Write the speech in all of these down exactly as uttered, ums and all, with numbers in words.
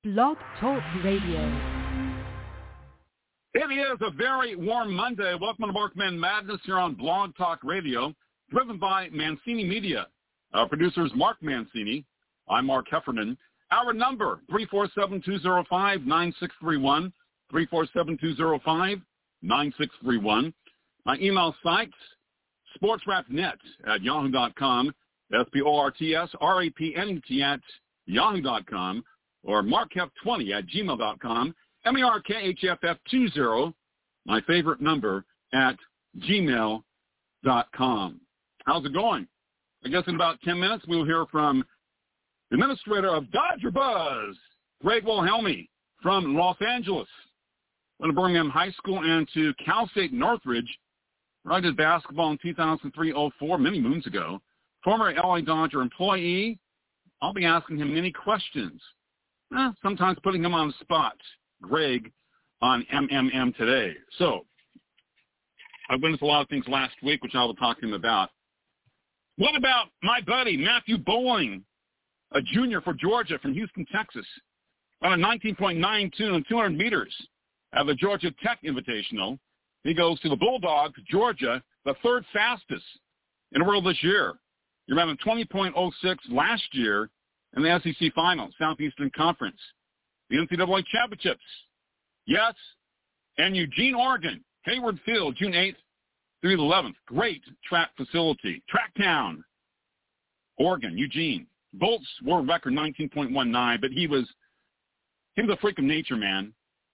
Blog Talk Radio. It is a very warm Monday. Welcome to Markman Madness here on Blog Talk Radio, driven by Mancini Media. Our producer is Mark Mancini. I'm Mark Heffernan. Our number, three four seven, two zero five, nine six three one, three four seven, two zero five, nine six three one. My email site, sportsrapnet at yahoo dot com, S P O R T S R A P N E T at yahoo dot com, or markf twenty at gmail dot com, M E R K H F F twenty, my favorite number, at gmail dot com. How's it going? I guess in about ten minutes we'll hear from the administrator of Dodger Buzz, Greg Wilhelmi from Los Angeles. I'm going to bring him high school and to Cal State Northridge, where I did basketball in two thousand three oh four, many moons ago. Former L A Dodger employee. I'll be asking him many questions, eh, sometimes putting him on the spot. Greg on M M M today. So I went into a lot of things last week, which I will talk to him about. What about my buddy, Matthew Bowling, a junior for Georgia from Houston, Texas, on a nineteen point nine two and two hundred meters at the Georgia Tech Invitational. He goes to the Bulldogs, Georgia, the third fastest in the world this year. He ran a twenty point oh six last year in the S E C Finals, Southeastern Conference. The N C double A Championships, yes, and Eugene, Oregon, Hayward Field, June eighth through the eleventh. Great track facility. Tracktown, Oregon, Eugene. Bolts world record nineteen point one nine, but he was he was a freak of nature, man.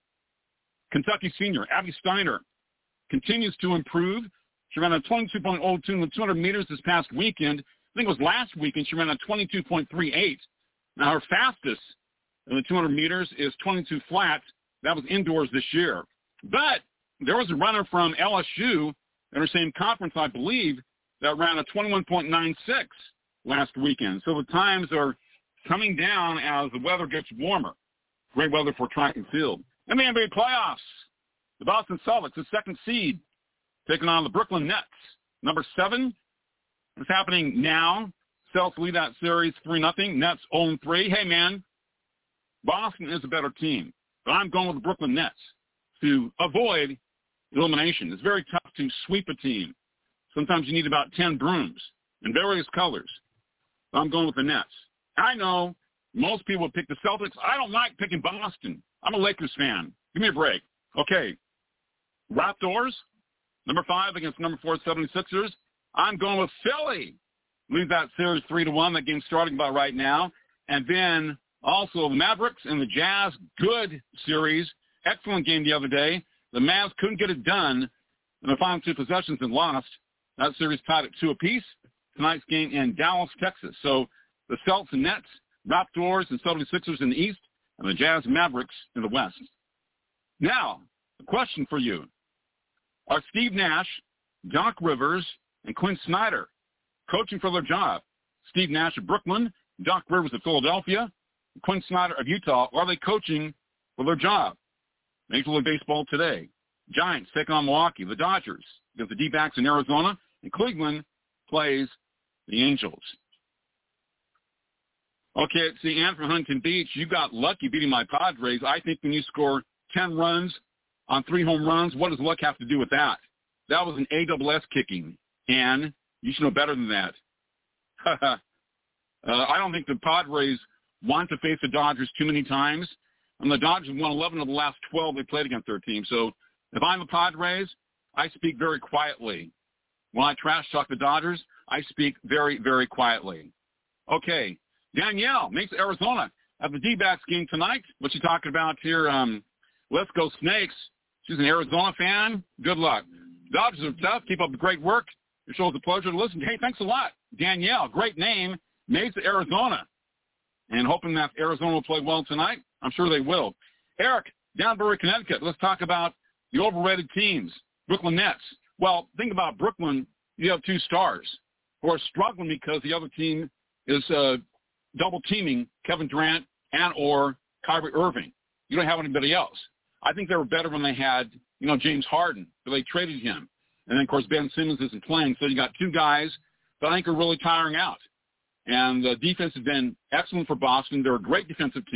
Kentucky senior Abby Steiner continues to improve. She ran a twenty-two point oh two in the two hundred meters this past weekend. I think it was last weekend. She ran a twenty-two point three eight. Now her fastest in the two hundred meters is twenty-two flat. That was indoors this year. But there was a runner from L S U in her same conference, I believe, that ran a twenty-one point nine six last weekend. So the times are coming down as the weather gets warmer. Great weather for track and field. And the N B A playoffs. The Boston Celtics, the second seed, taking on the Brooklyn Nets. Number seven is happening now. Celtics lead that series three nothing. Nets oh three. Hey, man, Boston is a better team. But I'm going with the Brooklyn Nets to avoid elimination. It's very tough to sweep a team. Sometimes you need about ten brooms in various colors. So I'm going with the Nets. I know most people pick the Celtics. I don't like picking Boston. I'm a Lakers fan. Give me a break. Okay. Raptors, number five against number four seventy-sixers. I'm going with Philly. Lead that series three to one. That game's starting about right now. And then also the Mavericks and the Jazz, good series. Excellent game the other day. The Mavs couldn't get it done in the final two possessions and lost. That series tied at two apiece. Tonight's game in Dallas, Texas. So the Celtics and Nets, Raptors and seventy-sixers in the East, and the Jazz and Mavericks in the West. Now, a question for you. Are Steve Nash, Doc Rivers, and Quinn Snyder coaching for their job? Steve Nash of Brooklyn, Doc Rivers of Philadelphia, Quinn Snyder of Utah, are they coaching for their job? Major League Baseball today. Giants take on Milwaukee. The Dodgers against the D-backs in Arizona. And Cleveland plays the Angels. Okay, see, Ann from Huntington Beach, you got lucky beating my Padres. I think when you score ten runs on three home runs, what does luck have to do with that? That was an A W S kicking. And you should know better than that. uh, I don't think the Padres want to face the Dodgers too many times. And the Dodgers have won eleven of the last twelve they played against their team. So if I'm the Padres, I speak very quietly. When I trash talk the Dodgers, I speak very, very quietly. Okay, Danielle makes Arizona at the D-backs game tonight. What's she talking about here? Um, let's go Snakes. She's an Arizona fan. Good luck. Dodgers are tough. Keep up the great work. It shows a pleasure to listen. Hey, thanks a lot. Danielle, great name. Mesa, Arizona. And hoping that Arizona will play well tonight. I'm sure they will. Eric, Danbury, Connecticut. Let's talk about the overrated teams. Brooklyn Nets. Well, think about Brooklyn. You have two stars who are struggling because the other team is uh, double-teaming Kevin Durant and or Kyrie Irving. You don't have anybody else. I think they were better when they had, you know, James Harden, but they traded him. And then, of course, Ben Simmons isn't playing. So you got two guys that I think are really tiring out. And the defense has been excellent for Boston. They're a great defensive team.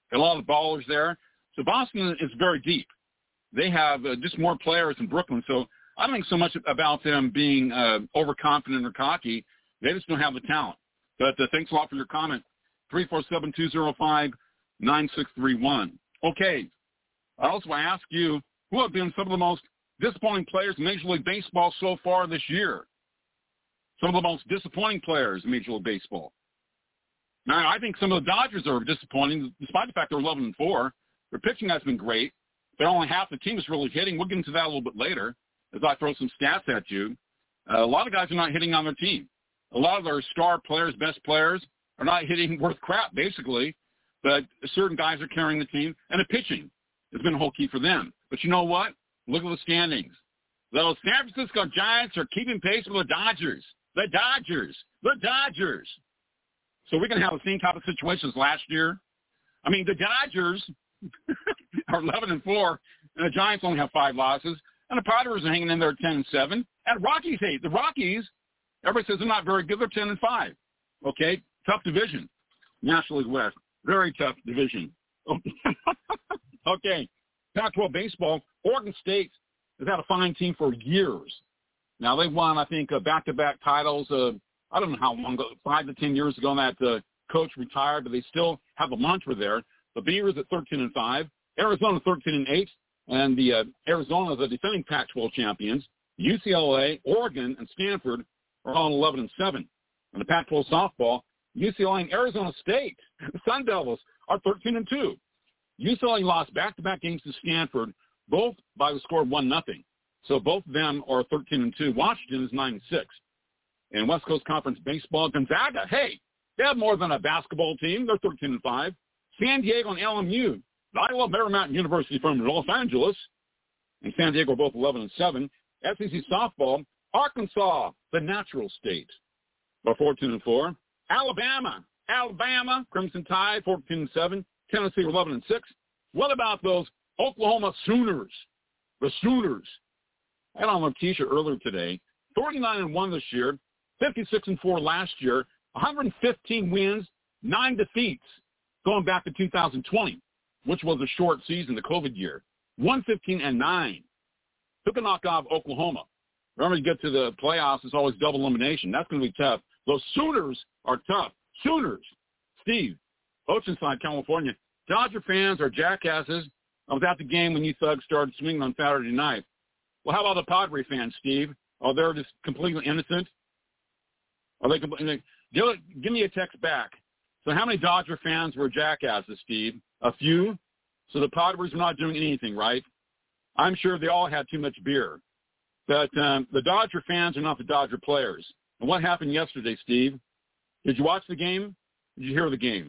Got a lot of ballers there. So Boston is very deep. They have uh, just more players in Brooklyn. So I don't think so much about them being uh, overconfident or cocky. They just don't have the talent. But uh, thanks a lot for your comment. three four seven, two zero five, nine six three one. Okay. I also want to ask you, who have been some of the most disappointing players in Major League Baseball so far this year? Some of the most disappointing players in Major League Baseball. Now, I think some of the Dodgers are disappointing, despite the fact they're eleven and four. Their pitching has been great, but only half the team is really hitting. We'll get into that a little bit later as I throw some stats at you. Uh, a lot of guys are not hitting on their team. A lot of their star players, best players, are not hitting worth crap, basically, but certain guys are carrying the team, and the pitching has been a whole key for them. But you know what? Look at the standings. Those San Francisco Giants are keeping pace with the Dodgers. The Dodgers. The Dodgers. So we're going to have the same type of situations last year. I mean, the Dodgers are eleven and four, and the Giants only have five losses, and the Padres are hanging in there at ten and seven. And Rockies hate. The Rockies, everybody says they're not very good. They're ten and five. Okay? Tough division. National League West. Very tough division. Okay. Pac twelve baseball, Oregon State has had a fine team for years. Now, they won, I think, uh, back-to-back titles. Uh, I don't know how long ago, five to ten years ago, that uh, coach retired, but they still have a mantra there. The Beavers at thirteen and five, Arizona thirteen and eight, and the uh, Arizona, the defending Pac twelve champions. U C L A, Oregon, and Stanford are all eleven and seven. And the Pac twelve softball, U C L A and Arizona State, the Sun Devils, are thirteen and two. U C L A lost back-to-back games to Stanford, both by the score of one nothing. So both of them are thirteen and two. Washington is nine and six. And West Coast Conference baseball, Gonzaga, hey, they have more than a basketball team. They're thirteen and five. San Diego and L M U. I love Marymount University from Los Angeles. And San Diego are both eleven and seven. S E C softball, Arkansas, the natural state, are fourteen and four. Alabama, Alabama, Crimson Tide, fourteen and seven. Tennessee, eleven and six. What about those Oklahoma Sooners? The Sooners. I had on my T-shirt earlier today. forty-nine and one this year, fifty-six and four last year, one hundred fifteen wins, nine defeats, going back to two thousand twenty, which was a short season, the COVID year. one fifteen and nine. Took a knock off Oklahoma. Remember, you get to the playoffs, it's always double elimination. That's going to be tough. Those Sooners are tough. Sooners. Steve, Oceanside, California. Dodger fans are jackasses. I was at the game when you thugs started swinging on Saturday night. Well, how about the Padre fans, Steve? Oh, they're just completely innocent? Are they completely? Give, give me a text back. So how many Dodger fans were jackasses, Steve? A few? So the Padres were not doing anything, right? I'm sure they all had too much beer. But um, the Dodger fans are not the Dodger players. And what happened yesterday, Steve? Did you watch the game? Did you hear the game?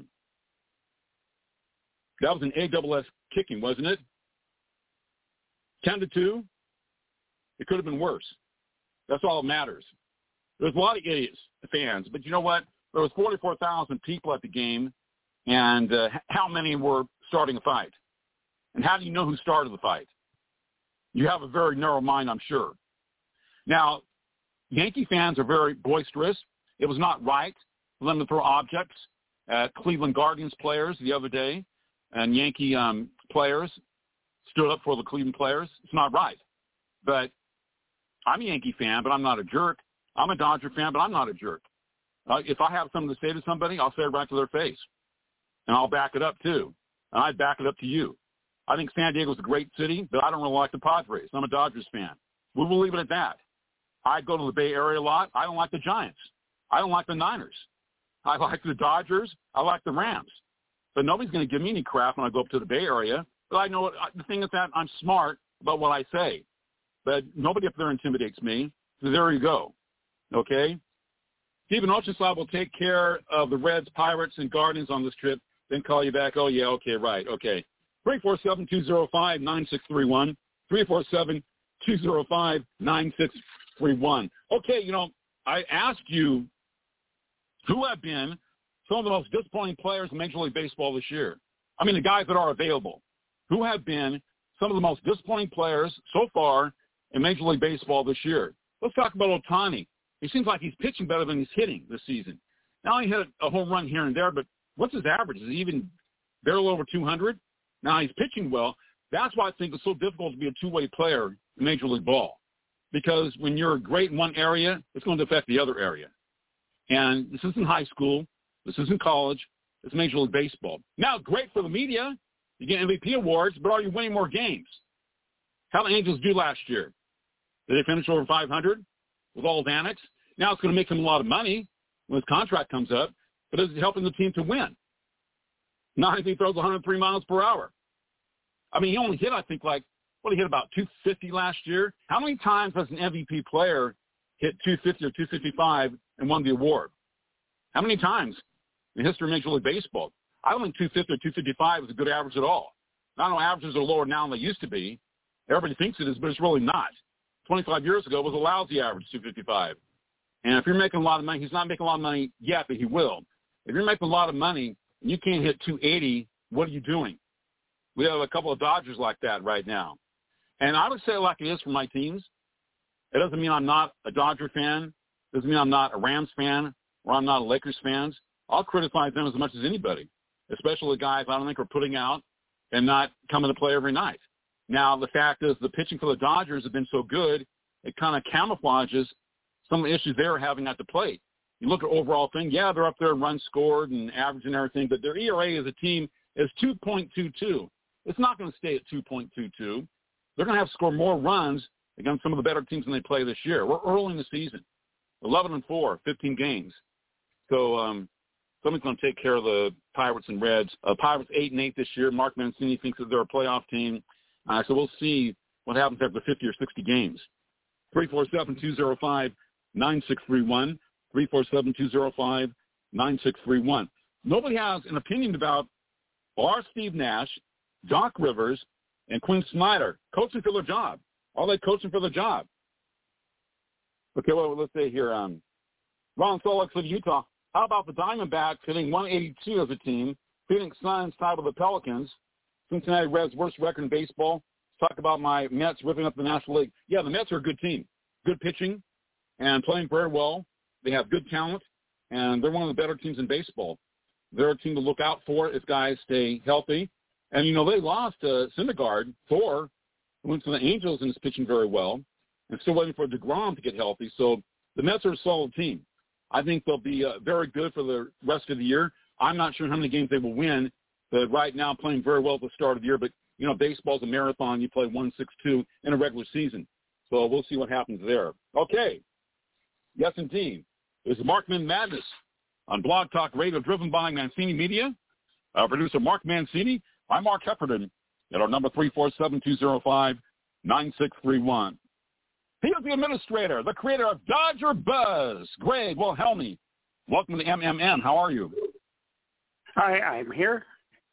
That was an A S S kicking, wasn't it? ten to two? It could have been worse. That's all that matters. There's a lot of idiots, fans, but you know what? There was forty-four thousand people at the game, and uh, how many were starting a fight? And how do you know who started the fight? You have a very narrow mind, I'm sure. Now, Yankee fans are very boisterous. It was not right for them to throw objects at Cleveland Guardians players the other day, and Yankee um, players stood up for the Cleveland players. It's not right. But I'm a Yankee fan, but I'm not a jerk. I'm a Dodger fan, but I'm not a jerk. Uh, if I have something to say to somebody, I'll say it right to their face. And I'll back it up, too. And I'd back it up to you. I think San Diego's a great city, but I don't really like the Padres. I'm a Dodgers fan. We will leave it at that. I go to the Bay Area a lot. I don't like the Giants. I don't like the Niners. I like the Dodgers. I like the Rams. But nobody's going to give me any crap when I go up to the Bay Area. But I know what, the thing is that I'm smart about what I say. But nobody up there intimidates me. So there you go. Okay? Stephen Oceanside will take care of the Reds, Pirates, and Guardians on this trip, then call you back. Oh, yeah, okay, right, okay. three four seven, two zero five, nine six three one, three four seven, two zero five, nine six three one. Okay, you know, I asked you who have been some of the most disappointing players in Major League Baseball this year. I mean, the guys that are available. Who have been some of the most disappointing players so far in Major League Baseball this year? Let's talk about Ohtani. He seems like he's pitching better than he's hitting this season. Now he hit a home run here and there, but what's his average? Is he even barely over two hundred. Now he's pitching well. That's why I think it's so difficult to be a two-way player in Major League Ball, because when you're great in one area, it's going to affect the other area. And this isn't high school. This isn't college. It's Major League Baseball. Now, great for the media. You get M V P awards, but are you winning more games? How did the Angels do last year? Did they finish over five hundred with all Danex? Now it's going to make them a lot of money when his contract comes up, but is it helping the team to win? Not if he throws one hundred three miles per hour. I mean, he only hit, I think, like, what, he hit about two fifty last year? How many times has an M V P player hit two fifty or two fifty-five and won the award? How many times in the history of Major League Baseball? I don't think two fifty or two fifty-five is a good average at all. I know averages are lower now than they used to be. Everybody thinks it is, but it's really not. twenty-five years ago, it was a lousy average, two fifty-five. And if you're making a lot of money, he's not making a lot of money yet, but he will. If you're making a lot of money and you can't hit two eighty, what are you doing? We have a couple of Dodgers like that right now. And I would say it like it is for my teams. It doesn't mean I'm not a Dodger fan. It doesn't mean I'm not a Rams fan or I'm not a Lakers fan. I'll criticize them as much as anybody, especially the guys I don't think are putting out and not coming to play every night. Now, the fact is the pitching for the Dodgers have been so good, it kind of camouflages some of the issues they're having at the plate. You look at the overall thing, yeah, they're up there in runs scored and average and everything, but their E R A as a team is two point two two. It's not going to stay at two point two two. They're going to have to score more runs against some of the better teams than they play this year. We're early in the season, eleven and four, fifteen games. So um, somebody's going to take care of the Pirates and Reds. Uh, Pirates eight and eight this year. Mark Mancini thinks that they're a playoff team. Uh, so we'll see what happens after fifty or sixty games. three four seven, two zero five, nine six three one. three four seven, two zero five, nine six three one. Nobody has an opinion about R. Steve Nash, Doc Rivers, and Quinn Snyder coaching for their job. Are they coaching for the job? Okay, well, let's say here, um, Ron Salt Lake City, Utah. How about the Diamondbacks hitting one eighty-two as a team? Phoenix Suns tied with the Pelicans. Cincinnati Reds worst record in baseball. Let's talk about my Mets ripping up the National League. Yeah, the Mets are a good team. Good pitching and playing very well. They have good talent, and they're one of the better teams in baseball. They're a team to look out for if guys stay healthy. And, you know, they lost uh, Syndergaard, Thor, who went to the Angels and is pitching very well, and still waiting for DeGrom to get healthy. So the Mets are a solid team. I think they'll be uh, very good for the rest of the year. I'm not sure how many games they will win, but right now playing very well at the start of the year. But, you know, baseball's a marathon. You play one sixty-two in a regular season. So we'll see what happens there. Okay. Yes, indeed. It's Markman Madness on Blog Talk Radio, driven by Mancini Media. Our producer, Mark Mancini. I'm Mark Heffernan at our number three four seven, two zero five, nine six three one. He is the administrator, the creator of Dodger Buzz, Greg Wilhelmy. Welcome to M M N. How are you? Hi, I'm here.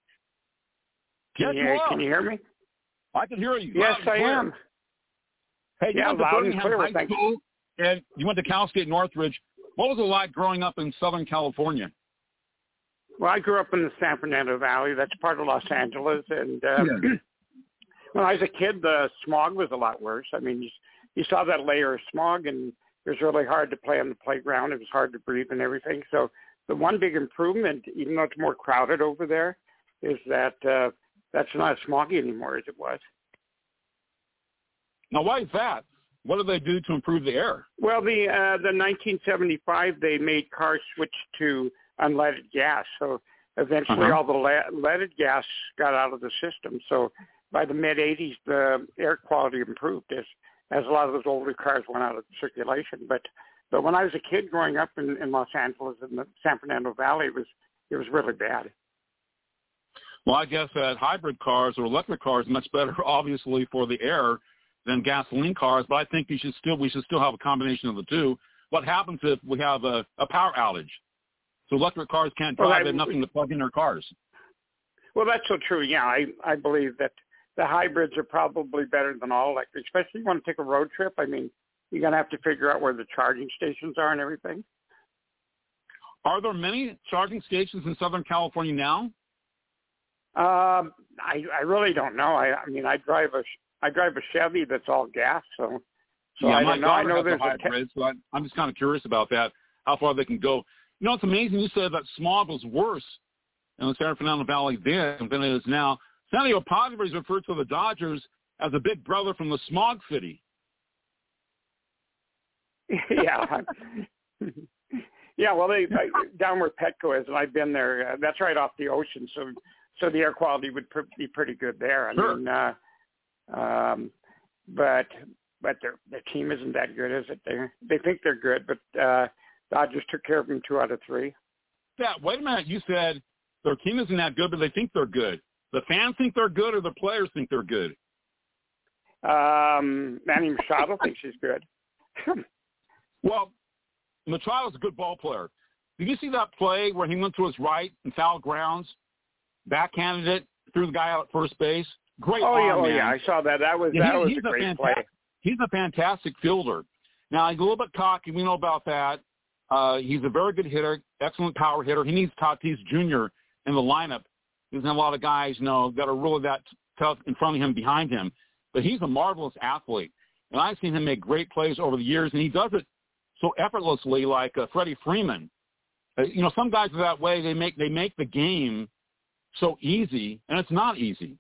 Can, yes, you, you can you hear me? I can hear you. Yes, I am. Hey, you yeah, went to loud and Birmingham clear. High Thank School, you. and you went to Cal State Northridge. What was it like growing up in Southern California? Well, I grew up in the San Fernando Valley. That's part of Los Angeles. And uh, Yeah. when I was a kid, the smog was a lot worse. I mean, you, you saw that layer of smog, and it was really hard to play on the playground. It was hard to breathe and everything. So the one big improvement, even though it's more crowded over there, is that uh, that's not as smoggy anymore as it was. Now, why is that? What do they do to improve the air? Well, the uh, the nineteen seventy-five, they made cars switch to unleaded gas. So eventually Uh-huh. all the le- leaded gas got out of the system. So by the mid-eighties, the air quality improved as, as a lot of those older cars went out of circulation. But but when I was a kid growing up in, in Los Angeles in the San Fernando Valley, it was it was really bad. Well, I guess that hybrid cars or electric cars are much better, obviously, for the air than gasoline cars. But I think we should still we should still have a combination of the two. What happens if we have a, a power outage? So electric cars can't drive. Well, I, they have nothing to plug in their cars. Well, that's so true. Yeah, I, I believe that the hybrids are probably better than all electric, especially if you want to take a road trip. I mean, you're going to have to figure out where the charging stations are and everything. Are there many charging stations in Southern California now? Um, I, I really don't know. I, I mean, I drive a I drive a Chevy that's all gas, so so yeah, I my don't know. I daughter know has there's a hybrid, so I, I'm just kind of curious about that, how far they can go. You know, it's amazing you said that smog was worse in the San Fernando Valley then than it is now. San Diego Padres referred to the Dodgers as a big brother from the smog city. Yeah. Yeah, well, they, they down where Petco is, and I've been there. Uh, that's right off the ocean, so so the air quality would pr- be pretty good there. I Sure. mean, uh, um, but but their their team isn't that good, is it? They they think they're good, but uh, Dodgers took care of them two out of three. Yeah, wait a minute. You said their team isn't that good, but they think they're good. The fans think they're good, or the players think they're good? Um, Manny Machado thinks he's good. Well, Machado's a good ball player. Did you see that play where he went to his right and foul grounds, backhanded it, threw the guy out at first base? Great oh, arm, yeah, oh, man. yeah, I saw that. That was Yeah, that he, was he's a great a play. He's a fantastic fielder. Now, he's a little bit cocky. We know about that. Uh, he's a very good hitter, excellent power hitter. He needs Tatis Junior in the lineup. He doesn't have a lot of guys, you know, that are really that tough in front of him, behind him. But he's a marvelous athlete. And I've seen him make great plays over the years, and he does it so effortlessly, like uh, Freddie Freeman. Uh, you know, some guys are that way. They make they make the game so easy, and it's not easy.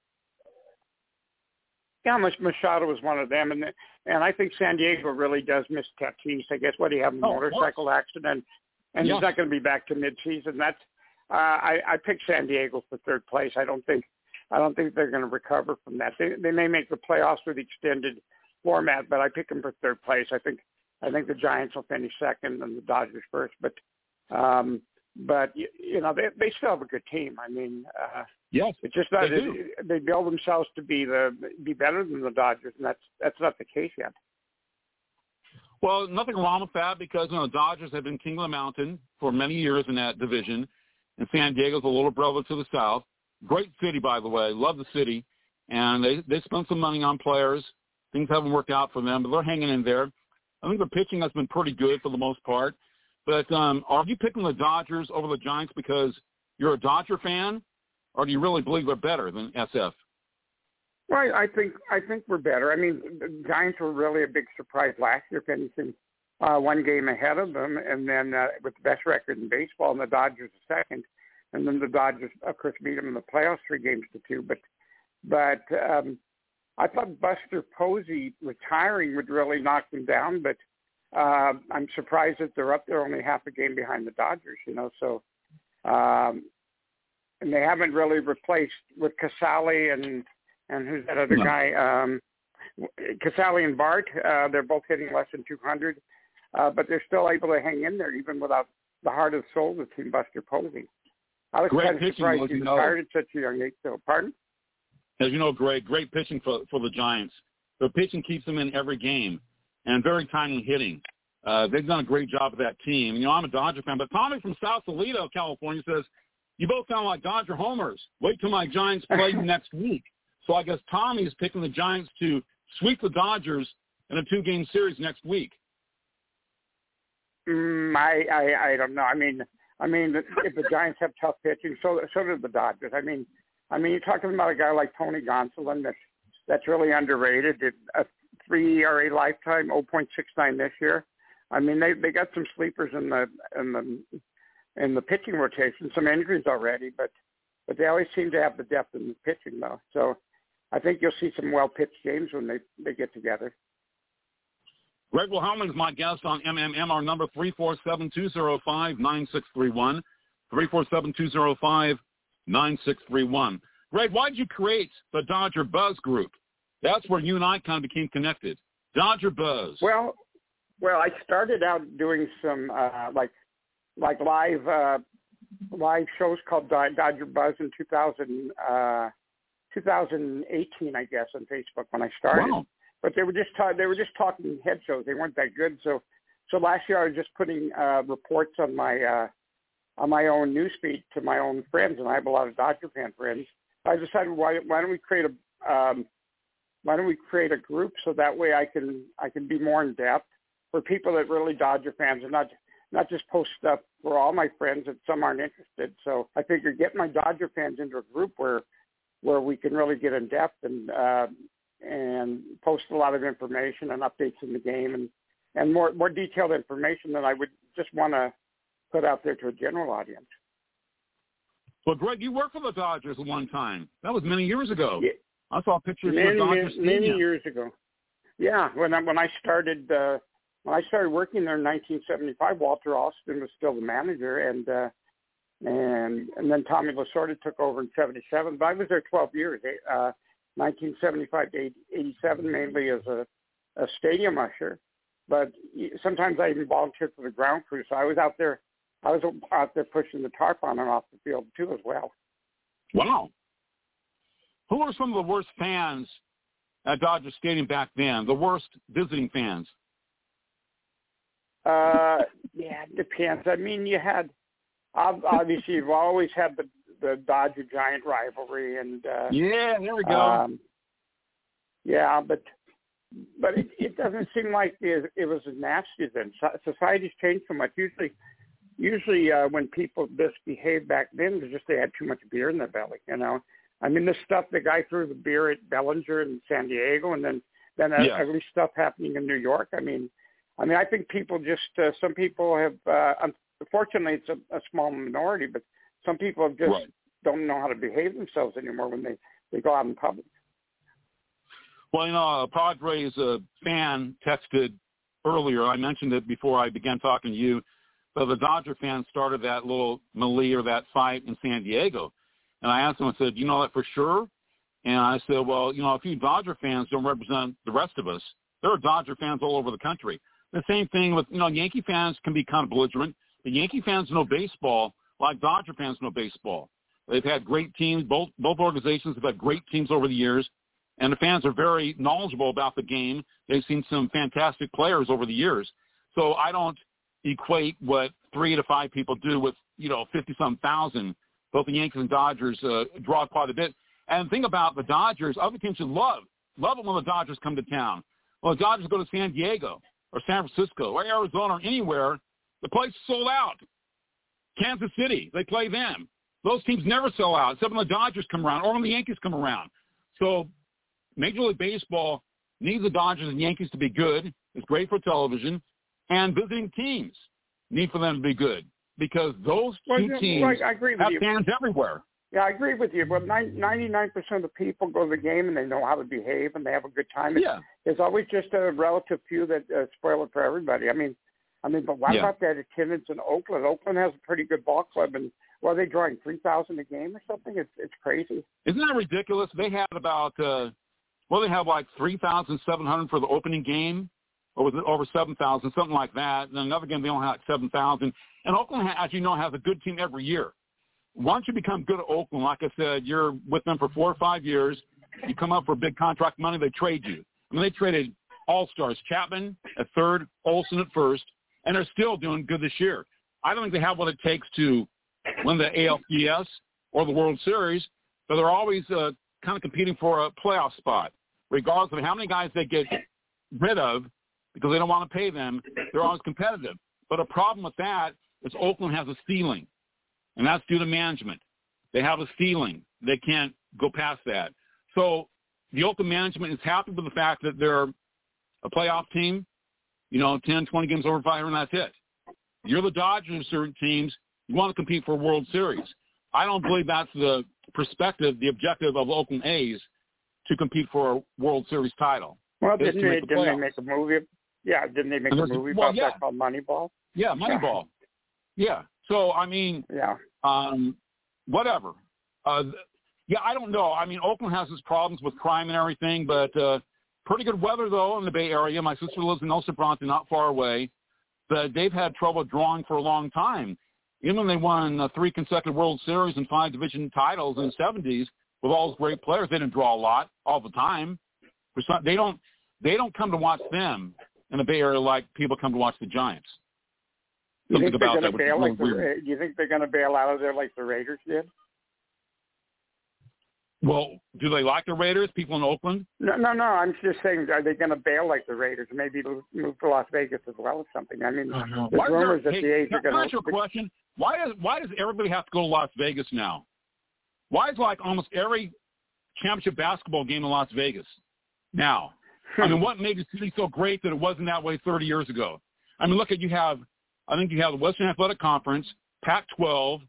Yeah, Machado was one of them, and and I think San Diego really does miss Tatis. I guess what he had a Oh, motorcycle accident, and yes. he's not going to be back to midseason. That's uh, I I picked San Diego for third place. I don't think I don't think they're going to recover from that. They they may make the playoffs with the extended format, but I pick them for third place. I think I think the Giants will finish second and the Dodgers first. But um, but you, you know they they still have a good team. I mean. Uh, Yes, it's just that they, it, they build themselves to be the be better than the Dodgers, and that's that's not the case yet. Well, nothing wrong with that because you know the Dodgers have been king of the mountain for many years in that division, and San Diego's a little brother to the south. Great city, by the way. Love the city, and they they spent some money on players. Things haven't worked out for them, but they're hanging in there. I think their pitching has been pretty good for the most part. But um, are you picking the Dodgers over the Giants because you're a Dodger fan? Or do you really believe they're better than S F? Well, I think I think we're better. I mean, the Giants were really a big surprise last year, finishing uh, one game ahead of them, and then uh, with the best record in baseball, and the Dodgers a second, and then the Dodgers, of course, beat them in the playoffs three games to two. But but um, I thought Buster Posey retiring would really knock them down, but uh, I'm surprised that they're up there only half a game behind the Dodgers. You know, so. Um, And they haven't really replaced with Casale and and who's that other no. guy? Um, Casale and Bart. Uh, they're both hitting less than two hundred, uh, but they're still able to hang in there even without the heart and soul of Team Buster Posey. I was Great kind of pitching, surprised as he you know. retired at such a young age. So, pardon? As you know, great, great pitching for for the Giants. Their pitching keeps them in every game, and very timely hitting. Uh, they've done a great job with that team. You know, I'm a Dodger fan, but Tommy from South Toledo, California, says, you both sound like Dodger homers. Wait till my Giants play you next week. So I guess Tommy is picking the Giants to sweep the Dodgers in a two-game series next week. Mm, I, I I don't know. I mean, I mean, if the Giants have tough pitching, so so do the Dodgers. I mean, I mean, you're talking about a guy like Tony Gonsolin that's that's really underrated. Did a three E R A lifetime, oh point six nine this year. I mean, they they got some sleepers in the in the. in the pitching rotation, some injuries already, but but they always seem to have the depth in the pitching, though. So I think you'll see some well-pitched games when they, they get together. Greg Wilhelm is my guest on M M M. Our number three four seven, two oh five, nine six three one, three four seven, two oh five, nine six three one. Greg, why did you create the Dodger Buzz group? That's where you and I kind of became connected. Dodger Buzz. Well, well, I started out doing some, uh, like, like live uh, live shows called Dodger Buzz in two thousand, uh, twenty eighteen, I guess, on Facebook when I started. Wow. But they were just ta- they were just talking head shows. They weren't that good. So so last year I was just putting uh, reports on my uh, on my own newsfeed to my own friends, and I have a lot of Dodger fan friends. I decided why why don't we create a um, why don't we create a group so that way I can I can be more in depth for people that really Dodger fans and not. Not just post stuff for all my friends that some aren't interested. So I figured get my Dodger fans into a group where where we can really get in depth and uh, and post a lot of information and updates in the game and, and more more detailed information than I would just want to put out there to a general audience. Well, Greg, you worked for the Dodgers at one time. That was many years ago. Yeah. I saw pictures Many, of the Dodgers many, many years ago. Yeah, when I when I started uh, when I started working there in nineteen seventy-five, Walter Austin was still the manager, and uh, and and then Tommy Lasorda took over in seventy-seven. But I was there twelve years, uh, nineteen seventy-five to eighty-seven, mainly as a, a stadium usher. But sometimes I even volunteered for the ground crew, so I was out there. I was out there pushing the tarp on and off the field too, as well. Wow. Who are some of the worst fans at Dodger Stadium back then? The worst visiting fans? Uh, yeah, it depends. I mean, you had obviously you've always had the the Dodger Giant rivalry, and uh, yeah, there we go. Um, yeah, but but it, it doesn't seem like it, it was as nasty then. Society's changed so much. Usually, usually uh, when people misbehaved back then, it's just they had too much beer in their belly. You know, I mean, this stuff the guy threw the beer at Bellinger in San Diego, and then then yes. ugly stuff happening in New York. I mean, I mean, I think people just uh, some people have. Uh, unfortunately, it's a, a small minority, but some people have just right. don't know how to behave themselves anymore when they, they go out in public. Well, you know, a Padres uh, fan texted earlier. I mentioned it before I began talking to you. But the Dodger fan started that little melee or that fight in San Diego. And I asked him, I said, you know that for sure? And I said, well, you know, if you Dodger fans don't represent the rest of us, there are Dodger fans all over the country. The same thing with, you know, Yankee fans can be kind of belligerent. The Yankee fans know baseball like Dodger fans know baseball. They've had great teams. Both both organizations have had great teams over the years, and the fans are very knowledgeable about the game. They've seen some fantastic players over the years. So I don't equate what three to five people do with, you know, fifty-some thousand. Both the Yankees and Dodgers uh, draw quite a bit. And the thing about the Dodgers, other teams should love, love it when the Dodgers come to town. Well, the Dodgers go to San Diego or San Francisco or Arizona or anywhere, the place is sold out. Kansas City, they play them. Those teams never sell out, except when the Dodgers come around or when the Yankees come around. So Major League Baseball needs the Dodgers and Yankees to be good. It's great for television. And visiting teams need for them to be good because those well, two teams right, I agree with have you. fans everywhere. Yeah, I agree with you. But ninety-nine percent of the people go to the game and they know how to behave and they have a good time. Yeah. There's always just a relative few that uh, spoil it for everybody. I mean, I mean, but what yeah. about that attendance in Oakland? Oakland has a pretty good ball club, and well, are they drawing three thousand a game or something? It's it's crazy. Isn't that ridiculous? They had about uh, well, they have like three thousand seven hundred for the opening game, or was it over seven thousand, something like that? And another game they only had like seven thousand. And Oakland, as you know, has a good team every year. Once you become good at Oakland, like I said, you're with them for four or five years. You come up for big contract money, they trade you. I mean, they traded all-stars, Chapman at third, Olsen at first. And they're still doing good this year. I don't think they have what it takes to win the A L C S or the World Series, but they're always uh, kind of competing for a playoff spot. Regardless of how many guys they get rid of because they don't want to pay them, they're always competitive. But a problem with that is Oakland has a ceiling, and that's due to management. They have a ceiling. They can't go past that. So the Oakland management is happy with the fact that they're a playoff team. You know, ten, twenty games over five, and that's it. You're the Dodgers certain teams. You want to compete for a World Series. I don't believe that's the perspective, the objective of Oakland A's to compete for a World Series title. Well, didn't, they, the didn't they make a movie? Yeah, didn't they make a movie well, about yeah. that called Moneyball? Yeah, Moneyball. Yeah. So, I mean, yeah, um, whatever. Uh, yeah, I don't know. I mean, Oakland has its problems with crime and everything, but uh, pretty good weather, though, in the Bay Area. My sister lives in El Sobrante, not far away. But they've had trouble drawing for a long time. Even when they won uh, three consecutive World Series and five division titles in the seventies with all those great players, they didn't draw a lot all the time. They don't, they don't come to watch them in the Bay Area like people come to watch the Giants. You think, about they're that, bail like the, you think they're going to bail out of there like the Raiders did? Well, do they like the Raiders, people in Oakland? No, no, no. I'm just saying, are they going to bail like the Raiders? Maybe move to Las Vegas as well or something. I mean, uh, there's rumors there, that hey, the A's are going to. Can I ask you a question? Why does why does everybody have to go to Las Vegas now? Why is like almost every championship basketball game in Las Vegas now? I mean, what made the city so great that it wasn't that way thirty years ago? I mean, look at you have, I think you have the Western Athletic Conference, Pac twelve,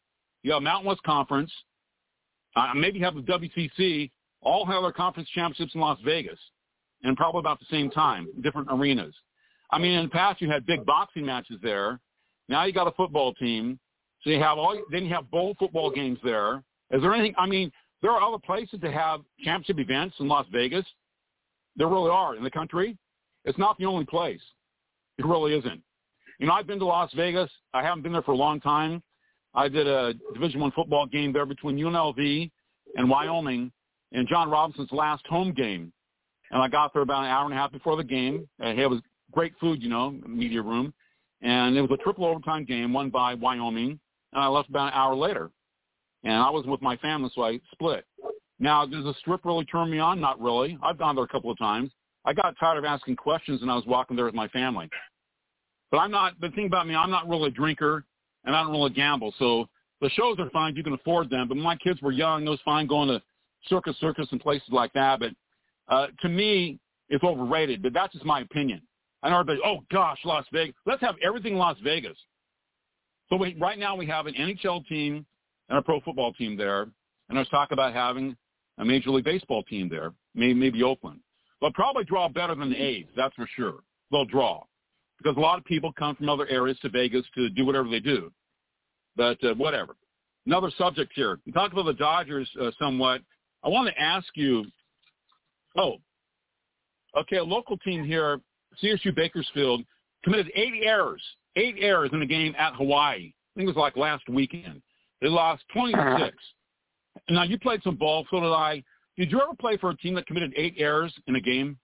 You have Mountain West Conference. Uh, maybe you have the W C C. All have their conference championships in Las Vegas, and probably about the same time, different arenas. I mean, in the past you had big boxing matches there. Now you got a football team, so you have all. Then you have bowl football games there. Is there anything? I mean, there are other places to have championship events in Las Vegas. There really are in the country. It's not the only place. It really isn't. You know, I've been to Las Vegas. I haven't been there for a long time. I did a Division One football game there between U N L V and Wyoming in John Robinson's last home game. And I got there about an hour and a half before the game. And it was great food, you know, media room. And it was a triple overtime game won by Wyoming. And I left about an hour later. And I was with my family, so I split. Now, does the Strip really turn me on? Not really. I've gone there a couple of times. I got tired of asking questions, and I was walking there with my family. But I'm not, the thing about me, I'm not really a drinker, and I don't really gamble. So the shows are fine. You can afford them. But when my kids were young, it was fine going to Circus Circus and places like that. But uh, to me, it's overrated. But that's just my opinion. I know everybody, oh, gosh, Las Vegas. Let's have everything Las Vegas. So we, right now we have an N H L team and a pro football team there. And there's talk about having a Major League Baseball team there, maybe, maybe Oakland. They'll probably draw better than the A's, that's for sure. They'll draw. Because a lot of people come from other areas to Vegas to do whatever they do. But uh, whatever. Another subject here. We talked about the Dodgers uh, somewhat. I want to ask you, oh, okay, a local team here, C S U Bakersfield, committed eight errors, eight errors in a game at Hawaii. I think it was like last weekend. They lost twenty to six. Now, you played some ball, so did I. Did you ever play for a team that committed eight errors in a game?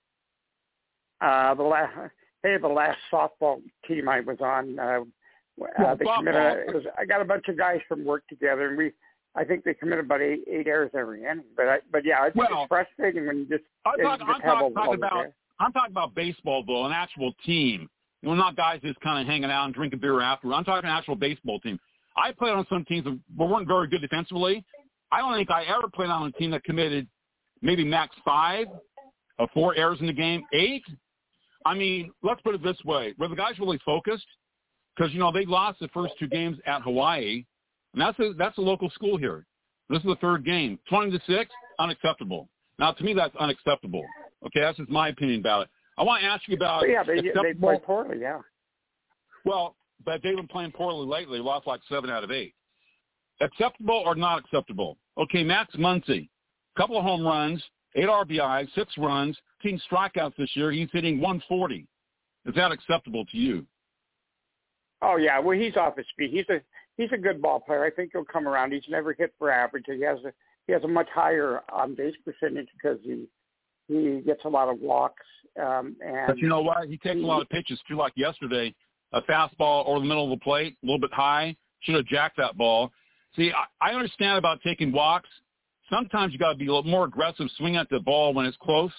Uh, the last, hey, the last softball team I was on, uh, uh, they committed. It was, I got a bunch of guys from work together, and we, I think they committed about eight, eight errors every inning. But I, but yeah, it's, well, it's frustrating when you just. I'm, talk, just I'm talk, talking about. I'm talking about baseball, though, an actual team. You know, not guys just kind of hanging out and drinking beer after. I'm talking an actual baseball team. I played on some teams that weren't very good defensively. I don't think I ever played on a team that committed maybe max five or four errors in the game. Eight? I mean, let's put it this way. Were the guys really focused? Because, you know, they lost the first two games at Hawaii, and that's a, that's a local school here. This is the third game. twenty to six, unacceptable. Now, to me, that's unacceptable. Okay, that's just my opinion about it. I want to ask you about – Yeah, they, they play poorly, yeah. Well, but they've been playing poorly lately. They lost like seven out of eight. Acceptable or not acceptable? Okay, Max Muncy, couple of home runs, eight R B Is, six runs, fifteen strikeouts this year. He's hitting one forty. Is that acceptable to you? Oh yeah, well he's off his speed. He's a he's a good ball player. I think he'll come around. He's never hit for average. He has a he has a much higher on base percentage because he he gets a lot of walks. Um, and but you know what? He takes he, a lot of pitches too. Like yesterday, a fastball over the middle of the plate, a little bit high. Should have jacked that ball. See, I understand about taking walks. Sometimes you got to be a little more aggressive, swing at the ball when it's close.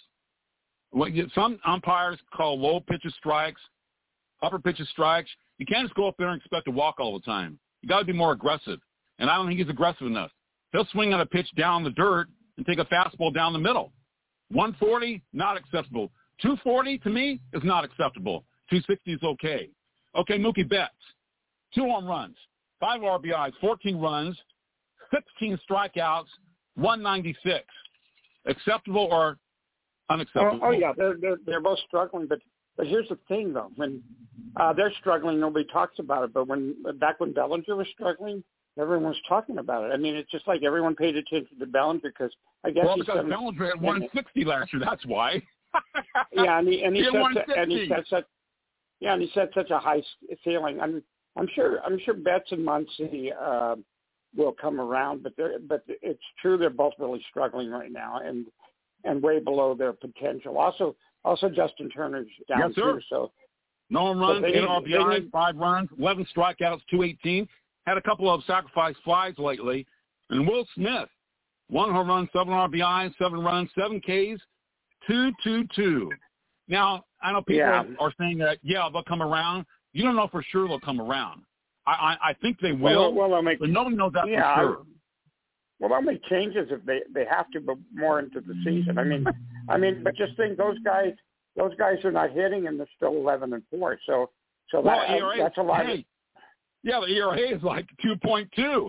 Some umpires call low pitches strikes, upper pitches strikes. You can't just go up there and expect to walk all the time. You got to be more aggressive, and I don't think he's aggressive enough. He'll swing at a pitch down the dirt and take a fastball down the middle. one forty, not acceptable. two forty, to me, is not acceptable. two sixty is okay. Okay, Mookie Betts, two home runs. Five R B Is, fourteen runs, sixteen strikeouts, one ninety-six. Acceptable or unacceptable? Oh, oh yeah, they're, they're they're both struggling. But but here's the thing, though: when uh, they're struggling, nobody talks about it. But when back when Bellinger was struggling, everyone was talking about it. I mean, it's just like everyone paid attention to Bellinger because I guess well, he's because Bellinger had one sixty last year. That's why. yeah, and he and he, he set and he set such yeah, and he set such a high ceiling. I mean. I'm sure. I'm sure Betts and Muncy uh, will come around, but they're, but it's true they're both really struggling right now, and and way below their potential. Also, also Justin Turner's down yes, sir. too. So no runs, so eight R B Is, five runs, eleven strikeouts, two eighteen. Had a couple of sacrifice flies lately, and Will Smith, one home run, seven R B Is, seven runs, seven Ks, two two two. Now I know people yeah. are saying that yeah they'll come around. You don't know for sure they'll come around. I, I, I think they will, well, well, make, but nobody knows that yeah, for sure. I, well, they'll make changes if they, they have to, but more into the season. I mean, I mean, but just think those guys, those guys are not hitting, and they're still eleven and four. So, so well, that, E R A, that's a lot. Hey, of, yeah, the E R A is like two point two.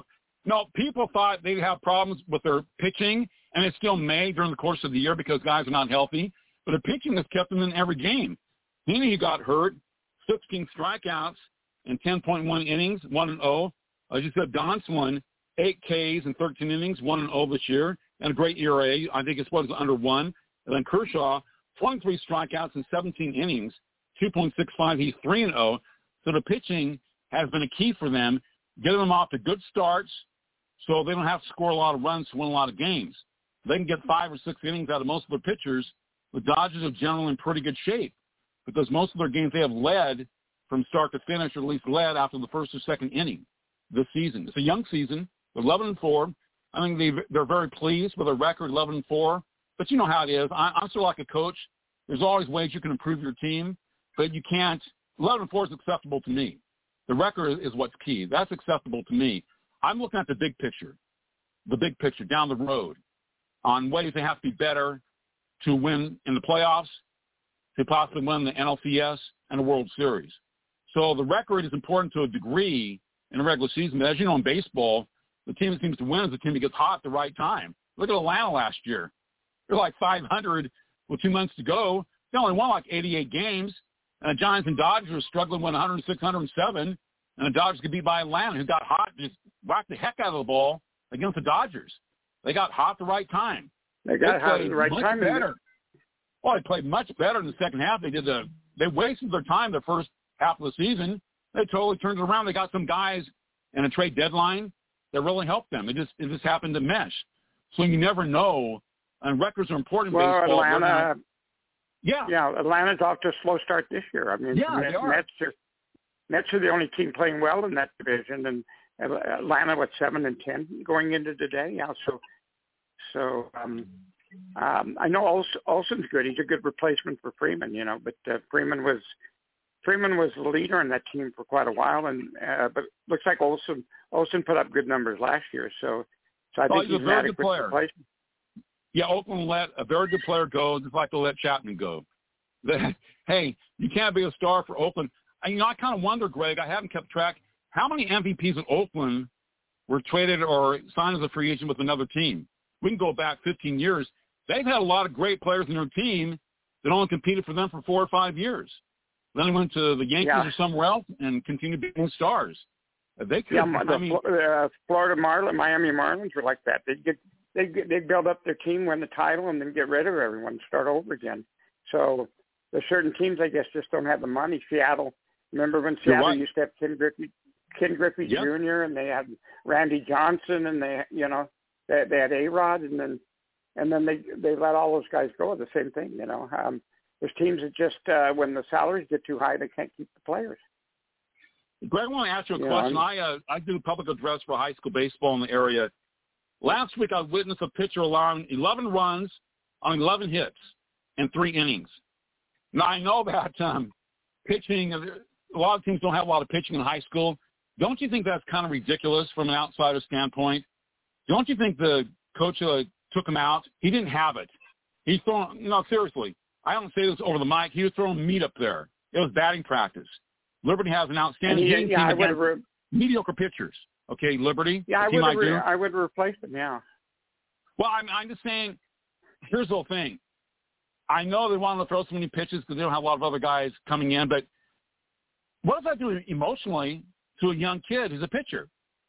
No, people thought they'd have problems with their pitching, and it still may during the course of the year because guys are not healthy. But the pitching has kept them in every game. Heaney got hurt, sixteen strikeouts in ten point one innings, one and oh. As you said, Donslin, eight Ks in thirteen innings, one and oh this year, and a great E R A. I think it's what is under one. And then Kershaw, twenty-three strikeouts in seventeen innings, two point six five. He's three and oh. So the pitching has been a key for them, getting them off to good starts so they don't have to score a lot of runs to win a lot of games. They can get five or six innings out of most of their pitchers. The Dodgers are generally in pretty good shape because most of their games they have led from start to finish, or at least led after the first or second inning this season. It's a young season. They're eleven and four. I think they, they're very pleased with their record, eleven and four. But you know how it is. I, I'm sort of like a coach. There's always ways you can improve your team, but you can't. eleven and four is acceptable to me. The record is what's key. That's acceptable to me. I'm looking at the big picture, the big picture down the road on ways they have to be better to win in the playoffs, to possibly win the N L C S and the World Series. So the record is important to a degree in the regular season. But as you know, in baseball, the team that seems to win is the team that gets hot at the right time. Look at Atlanta last year. They're like five hundred with two months to go. They only won like eighty-eight games. And the Giants and Dodgers are struggling with one hundred six, one hundred seven. And the Dodgers could beat by Atlanta, who got hot and just whacked the heck out of the ball against the Dodgers. They got hot at the right time. They got they hot at the right much time. Better. Well, they played much better in the second half. They did the. They wasted their time the first half of the season. They totally turned it around. They got some guys in a trade deadline that really helped them. It just it just happened to mesh. So you never know. And records are important in well, baseball. Atlanta. Not, yeah. Yeah, Atlanta's off to a slow start this year. I mean, yeah, Mets, they are. Mets are Mets are the only team playing well in that division, and Atlanta what seven and ten going into today. Yeah, so so um, um, I know Olson, Olson's good. He's a good replacement for Freeman, you know. But uh, Freeman was Freeman was the leader in that team for quite a while, and uh, but looks like Olson Olson put up good numbers last year. So so I well, think he's, he's a an very good adequate player. replacement. Yeah, Oakland let a very good player go, just like they'll let Chapman go. They, hey, you can't be a star for Oakland. And, you know, I kind of wonder, Greg, I haven't kept track, how many M V Ps in Oakland were traded or signed as a free agent with another team? We can go back fifteen years. They've had a lot of great players in their team that only competed for them for four or five years. Then they went to the Yankees yeah. or somewhere else and continued being stars. They could, yeah, I the mean, uh, Florida Marlins, Miami Marlins were like that. They'd get they they build up their team, win the title, and then get rid of everyone, start over again. So there's certain teams, I guess, just don't have the money. Seattle, remember when Seattle right. used to have Ken Griffey, Ken Griffey yep. Junior, and they had Randy Johnson, and they, you know, they, they had A-Rod, and then and then they they let all those guys go. The same thing, you know. Um, there's teams that just uh, when the salaries get too high, they can't keep the players. Greg, I want to ask you a you question. know, I uh, I do public address for high school baseball in the area. Last week, I witnessed a pitcher allowing eleven runs on eleven hits in three innings. Now, I know that um, pitching, a lot of teams don't have a lot of pitching in high school. Don't you think that's kind of ridiculous from an outsider standpoint? Don't you think the coach uh, took him out? He didn't have it. He's throwing, no, seriously, I don't say this over the mic. He was throwing meat up there. It was batting practice. Liberty has an outstanding he, hitting yeah, team against re- mediocre pitchers. Okay, Liberty. Yeah, I team would I, re- do. I would replace him. Yeah. Well, I'm, I'm just saying. Here's the whole thing. I know they want to throw so many pitches because they don't have a lot of other guys coming in, but what does that do emotionally to a young kid who's a pitcher?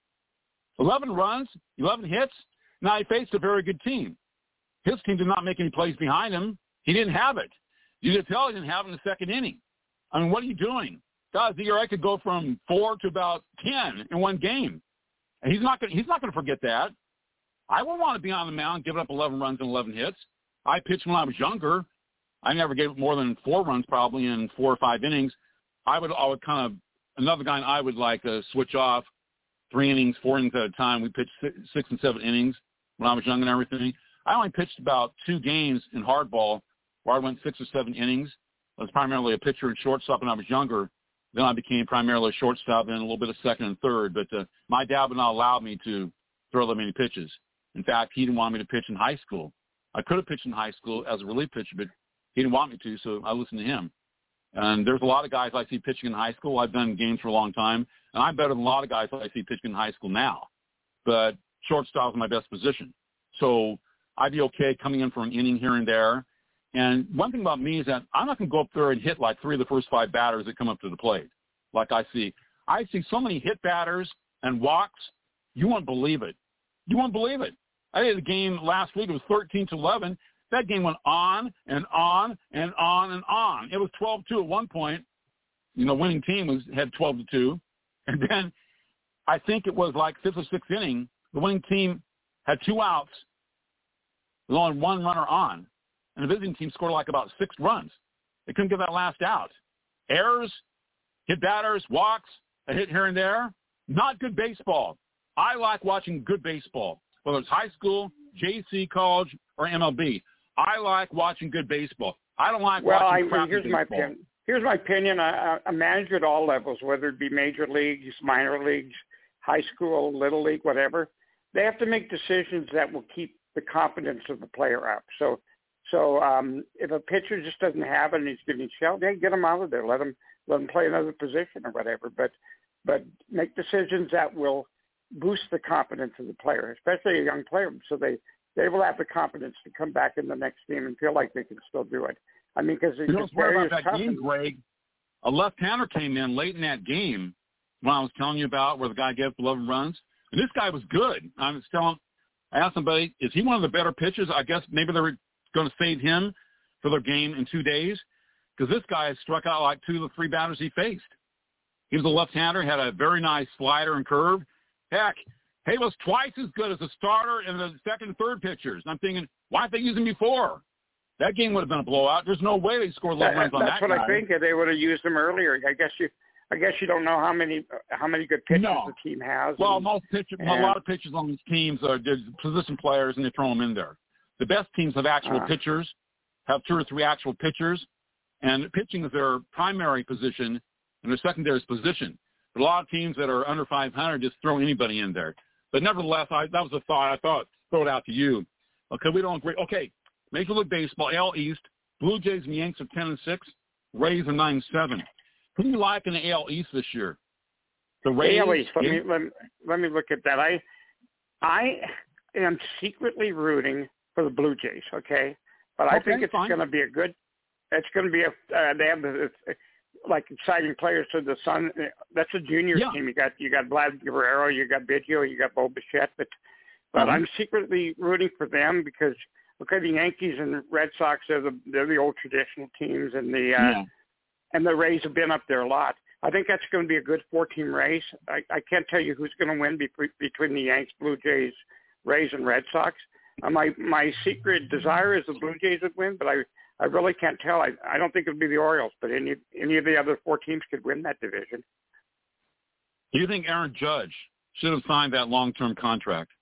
eleven runs, eleven hits. Now he faced a very good team. His team did not make any plays behind him. He didn't have it. You could tell he didn't have it in the second inning. I mean, what are you doing? Guys, the E R A could go from four to about ten in one game. And he's not going he's not going to forget that. I wouldn't want to be on the mound giving up eleven runs and eleven hits. I pitched when I was younger. I never gave up more than four runs probably in four or five innings. I would I would kind of another guy I would like to switch off three innings, four innings at a time. We pitched six, six and seven innings when I was young and everything. I only pitched about two games in hardball where I went six or seven innings. I was primarily a pitcher and shortstop when I was younger. Then I became primarily a shortstop and a little bit of second and third. But uh, my dad would not allow me to throw that many pitches. In fact, he didn't want me to pitch in high school. I could have pitched in high school as a relief pitcher, but he didn't want me to, so I listened to him. And there's a lot of guys I see pitching in high school. I've done games for a long time, and I'm better than a lot of guys I see pitching in high school now. but shortstop is my best position. So I'd be okay coming in for an inning here and there. And one thing about me is that I'm not going to go up there and hit like three of the first five batters that come up to the plate, like I see. I see so many hit batters and walks, you won't believe it. You won't believe it. I had a game last week. It was thirteen to eleven. That game went on and on and on and on. It was twelve two at one point. You know, winning team was had twelve to two. And then I think it was like fifth or sixth inning, the winning team had two outs with only one runner on. And the visiting team scored like about six runs. They couldn't get that last out. Errors, hit batters, walks, a hit here and there. Not good baseball. I like watching good baseball, whether it's high school, J C, college, or M L B. I like watching good baseball. I don't like well, watching I, crappy here's baseball. my opinion. Here's my opinion. A, a manager at all levels, whether it be major leagues, minor leagues, high school, little league, whatever, they have to make decisions that will keep the confidence of the player up. So, so um, if a pitcher just doesn't have it and he's getting shelled, hey, get him out of there. Let him let him play another position or whatever. But but make decisions that will boost the confidence of the player, especially a young player, so they, they will have the confidence to come back in the next game and feel like they can still do it. I mean, because you know what's weird about that game, Greg? A left-hander came in late in that game when I was telling you about where the guy gave eleven runs, and this guy was good. I was telling, I asked somebody, is he one of the better pitchers? I guess maybe they were going to save him for their game in two days because this guy struck out like two of the three batters he faced. He was a left-hander, had a very nice slider and curve. Heck, he was twice as good as the starter and the second and third pitchers. And I'm thinking, why didn't they use him before? That game would have been a blowout. There's no way they scored eleven runs on that That's what guy. I think. They would have used him earlier. I guess you, I guess you don't know how many how many good pitchers no. the team has. Well, and, most pitchers, and, a lot of pitchers on these teams are position players, and they throw them in there. The best teams have actual uh, pitchers, have two or three actual pitchers, and pitching is their primary position, and their secondary is position. But a lot of teams that are under five hundred just throw anybody in there. But nevertheless, I, that was a thought. I thought throw it out to you. Okay, we don't agree. Okay, Major League Baseball, A L East, Blue Jays and Yanks are ten and six, Rays are nine and seven. Who do you like in the A L East this year? The Rays. A L East. Let me let, me let me look at that. I I am secretly rooting for the Blue Jays. Okay, but I okay, think it's going to be a good. It's going to be a. Uh, they have the. like exciting players to the Sun. That's a junior yeah. team. You got you got Vlad Guerrero, you got Biggio, you got Bo Bichette, but but uh-huh. I'm secretly rooting for them because look at the Yankees and Red Sox. They're the they're the old traditional teams, and the uh, yeah. and the Rays have been up there a lot. I think that's going to be a good four-team race. I, I can't tell you who's going to win be- between the Yanks, Blue Jays, Rays, and Red Sox. Uh, my my secret desire is the Blue Jays would win, but I. I really can't tell. I, I don't think it would be the Orioles, but any any of the other four teams could win that division. Do you think Aaron Judge should have signed that long-term contract?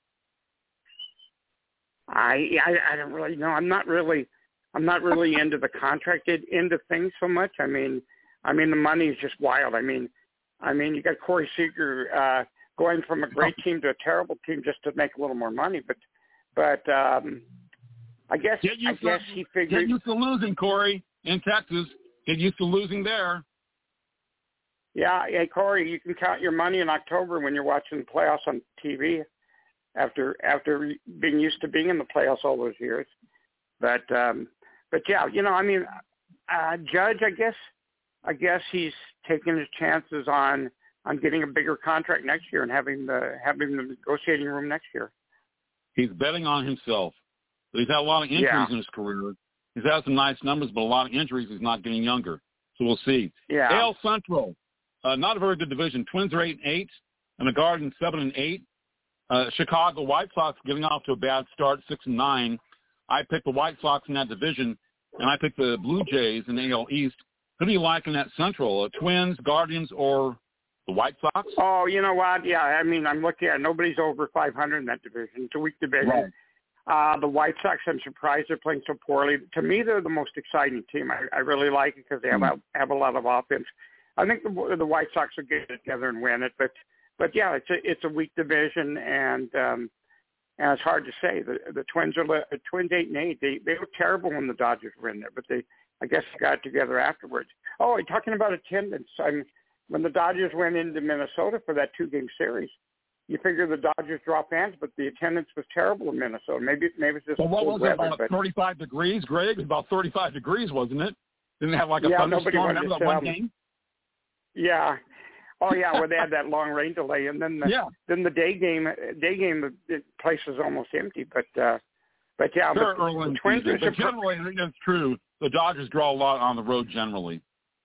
I, I I don't really know. I'm not really I'm not really into the contracted into things so much. I mean I mean the money is just wild. I mean I mean you got Corey Seager uh, going from a great team to a terrible team just to make a little more money, but but. Um, I guess I guess he figured. Get used to losing, Corey, in Texas. Get used to losing there. Yeah, hey Corey, you can count your money in October when you're watching the playoffs on T V. After after being used to being in the playoffs all those years, but um, but yeah, you know, I mean, uh, Judge, I guess I guess he's taking his chances on on getting a bigger contract next year and having the having the negotiating room next year. He's betting on himself. But he's had a lot of injuries yeah. in his career. He's had some nice numbers, but a lot of injuries. He's not getting younger. So we'll see. Yeah. A L Central, uh, not a very good division. Twins are eight and eight, and the Guardians seven and eight. Uh, Chicago White Sox getting off to a bad start, six and nine. I picked the White Sox in that division, and I picked the Blue Jays in the A L East. Who do you like in that Central? Uh, Twins, Guardians, or the White Sox? Oh, you know what? Yeah, I mean, I'm looking at nobody's over five hundred in that division. It's a weak division. Right. Uh, the White Sox, I'm surprised they're playing so poorly. To me, they're the most exciting team. I, I really like it because they have, mm. have a lot of offense. I think the, the White Sox will get it together and win it. But, but yeah, it's a it's a weak division, and um, and it's hard to say. The the Twins are the Twins eight and eight. They they were terrible when the Dodgers were in there, but they I guess got it together afterwards. Oh, talking about attendance, I mean, when the Dodgers went into Minnesota for that two game series, you figure the Dodgers draw fans, but the attendance was terrible in Minnesota. Maybe maybe it's just so what was weather, it, about but, thirty-five degrees, Greg? It was about thirty-five degrees, wasn't it? Didn't it have like a yeah, thunderstorm after that one um, game? Yeah. Oh yeah, where they had that long rain delay, and then the yeah. then the day game day game the place was almost empty. But uh, but yeah, sure, but early the Twins season, are but generally, I think that's true. The Dodgers draw a lot on the road generally.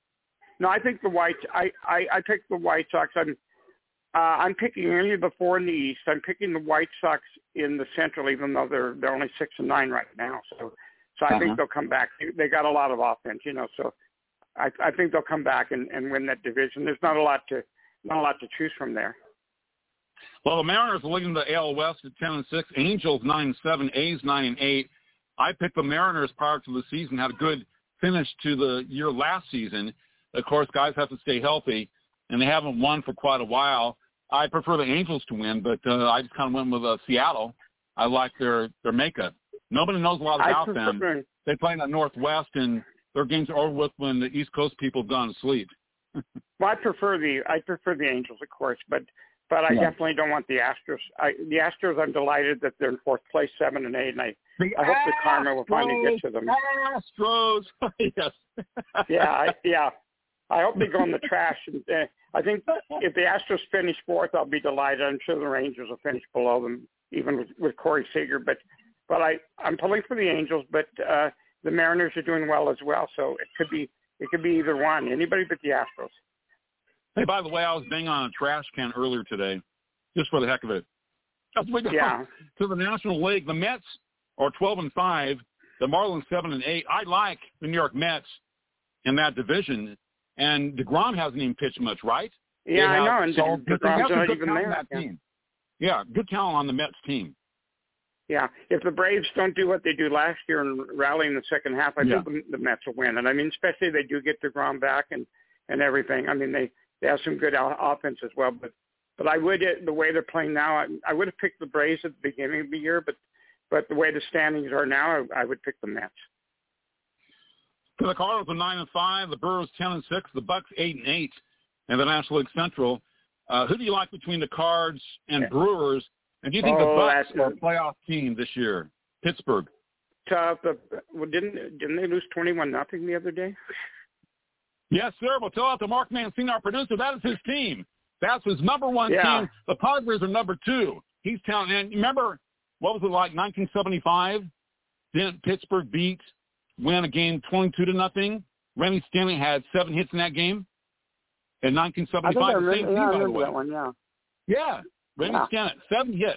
No, I think the White. I I, I picked the White Sox. I'm uh, I'm picking any of the four in the East. I'm picking the White Sox in the Central, even though they're they're only six and nine right now. So so I uh-huh. think they'll come back. They, they got a lot of offense, you know. So I I think they'll come back and, and win that division. There's not a lot to not a lot to choose from there. Well, the Mariners are leading the A L West at ten and six. Angels nine and seven. A's nine and eight. I picked the Mariners prior to the season. Had a good finish to the year last season. Of course, guys have to stay healthy, and they haven't won for quite a while. I prefer the Angels to win, but uh, I just kind of went with uh, Seattle. I like their, their makeup. Nobody knows a lot about prefer, them. They play in the Northwest, and their games are over with when the East Coast people have gone to sleep. Well, I prefer the I prefer the Angels, of course, but but I yeah. definitely don't want the Astros. I, the Astros, I'm delighted that they're in fourth place, seven and eight, and I the I hope Astros, the karma will finally get to them. Astros, yes. yeah, I, yeah. I hope they go in the trash. And, uh, I think if the Astros finish fourth, I'll be delighted. I'm sure the Rangers will finish below them, even with, with Corey Seager. But but I I'm pulling for the Angels, but uh, the Mariners are doing well as well. So it could be it could be either one. Anybody but the Astros. Hey, by the way, I was banging on a trash can earlier today, just for the heck of it. As we go yeah. to the National League, the Mets are twelve and five. The Marlins seven and eight. I like the New York Mets in that division. And DeGrom hasn't even pitched much, right? Yeah, I know. And so DeGrom's not even there. That yeah. team. yeah, good talent on the Mets team. Yeah, if the Braves don't do what they do last year and rally in the second half, I yeah. think the, the Mets will win. And I mean, especially they do get DeGrom back and, and everything. I mean, they, they have some good offense as well. But but I would, the way they're playing now, I, I would have picked the Braves at the beginning of the year. But but the way the standings are now, I, I would pick the Mets. So the Cardinals are nine and five, the Brewers ten and six, the Bucks eight and eight, in the National League Central. Uh, who do you like between the Cards and Brewers? And do you think oh, the Bucks are a playoff team this year? Pittsburgh. Tough. Uh, well, didn't didn't they lose twenty-one nothing the other day? Yes, sir. Well, tell out to Mark Mancini, our producer. That is his team. That's his number one yeah. team. The Padres are number two. He's talented. And remember, what was it like, nineteen seventy-five? Didn't Pittsburgh beat? Win a game twenty-two to nothing. Randy Stanley had seven hits in that game in nineteen seventy-five. I think I the same remember, team, yeah, I by the remember way. that one, yeah. Yeah, Randy yeah. Stanley, seven hits.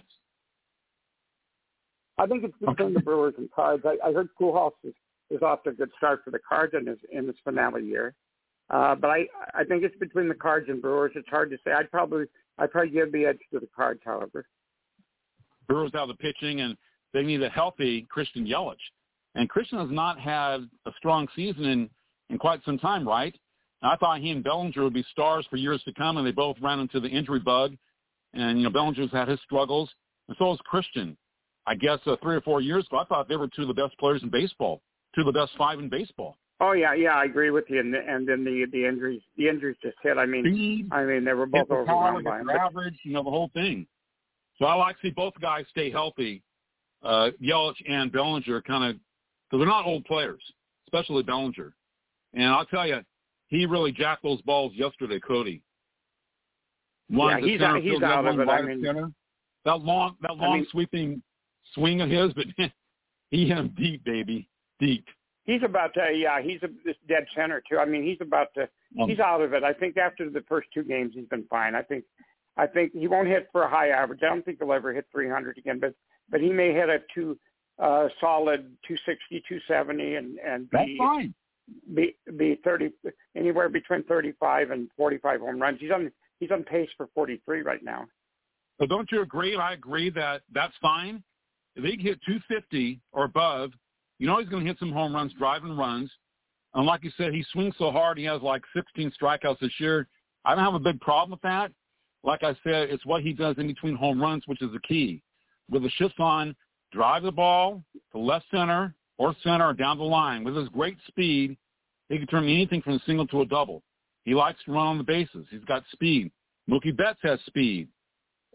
I think it's between the Brewers and Cards. I, I heard Koolhof is, is off to a good start for the Cards in his in his finale year, uh, but I I think it's between the Cards and Brewers. It's hard to say. I'd probably I'd probably give the edge to the Cards, however. Brewers have the pitching, and they need a healthy Christian Yelich. And Christian has not had a strong season in, in quite some time, right? And I thought he and Bellinger would be stars for years to come, and they both ran into the injury bug. And, you know, Bellinger's had his struggles, and so has Christian. I guess uh, three or four years ago, I thought they were two of the best players in baseball, two of the best five in baseball. Oh, yeah, yeah, I agree with you. And, and then the the injuries the injuries just hit. I mean, Speed, I mean they were both overwhelmed by them. Average, you know, the whole thing. So I like to see both guys stay healthy, uh, Yelich and Bellinger, kind of, because they're not old players, especially Bellinger. And I'll tell you, he really jacked those balls yesterday, Cody. One yeah, he's out, he's out of it. Right I mean, center. That long, that long I mean, sweeping swing of his, but he hit him deep, baby, deep. He's about to, yeah, he's a this dead center too. I mean, he's about to, um, he's out of it. I think after the first two games, he's been fine. I think, I think he won't hit for a high average. I don't think he'll ever hit three hundred again, but but he may hit a two. Uh, solid two sixty, two seventy, and and be, That's fine. be be thirty anywhere between thirty-five and forty-five home runs. He's on he's on pace for forty-three right now. So don't you agree? And I agree that that's fine. If he can hit two fifty or above, you know he's going to hit some home runs, driving runs. And like you said, he swings so hard. He has like sixteen strikeouts this year. I don't have a big problem with that. Like I said, it's what he does in between home runs, which is the key. With the shifts on, drive the ball to left center or center or down the line. With his great speed, he can turn anything from a single to a double. He likes to run on the bases. He's got speed. Mookie Betts has speed.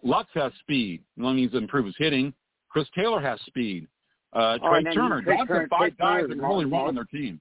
Lutz has speed. He needs to improve his hitting. Chris Taylor has speed. Uh, oh, Trey Turner. That's the five guys that really run on their team.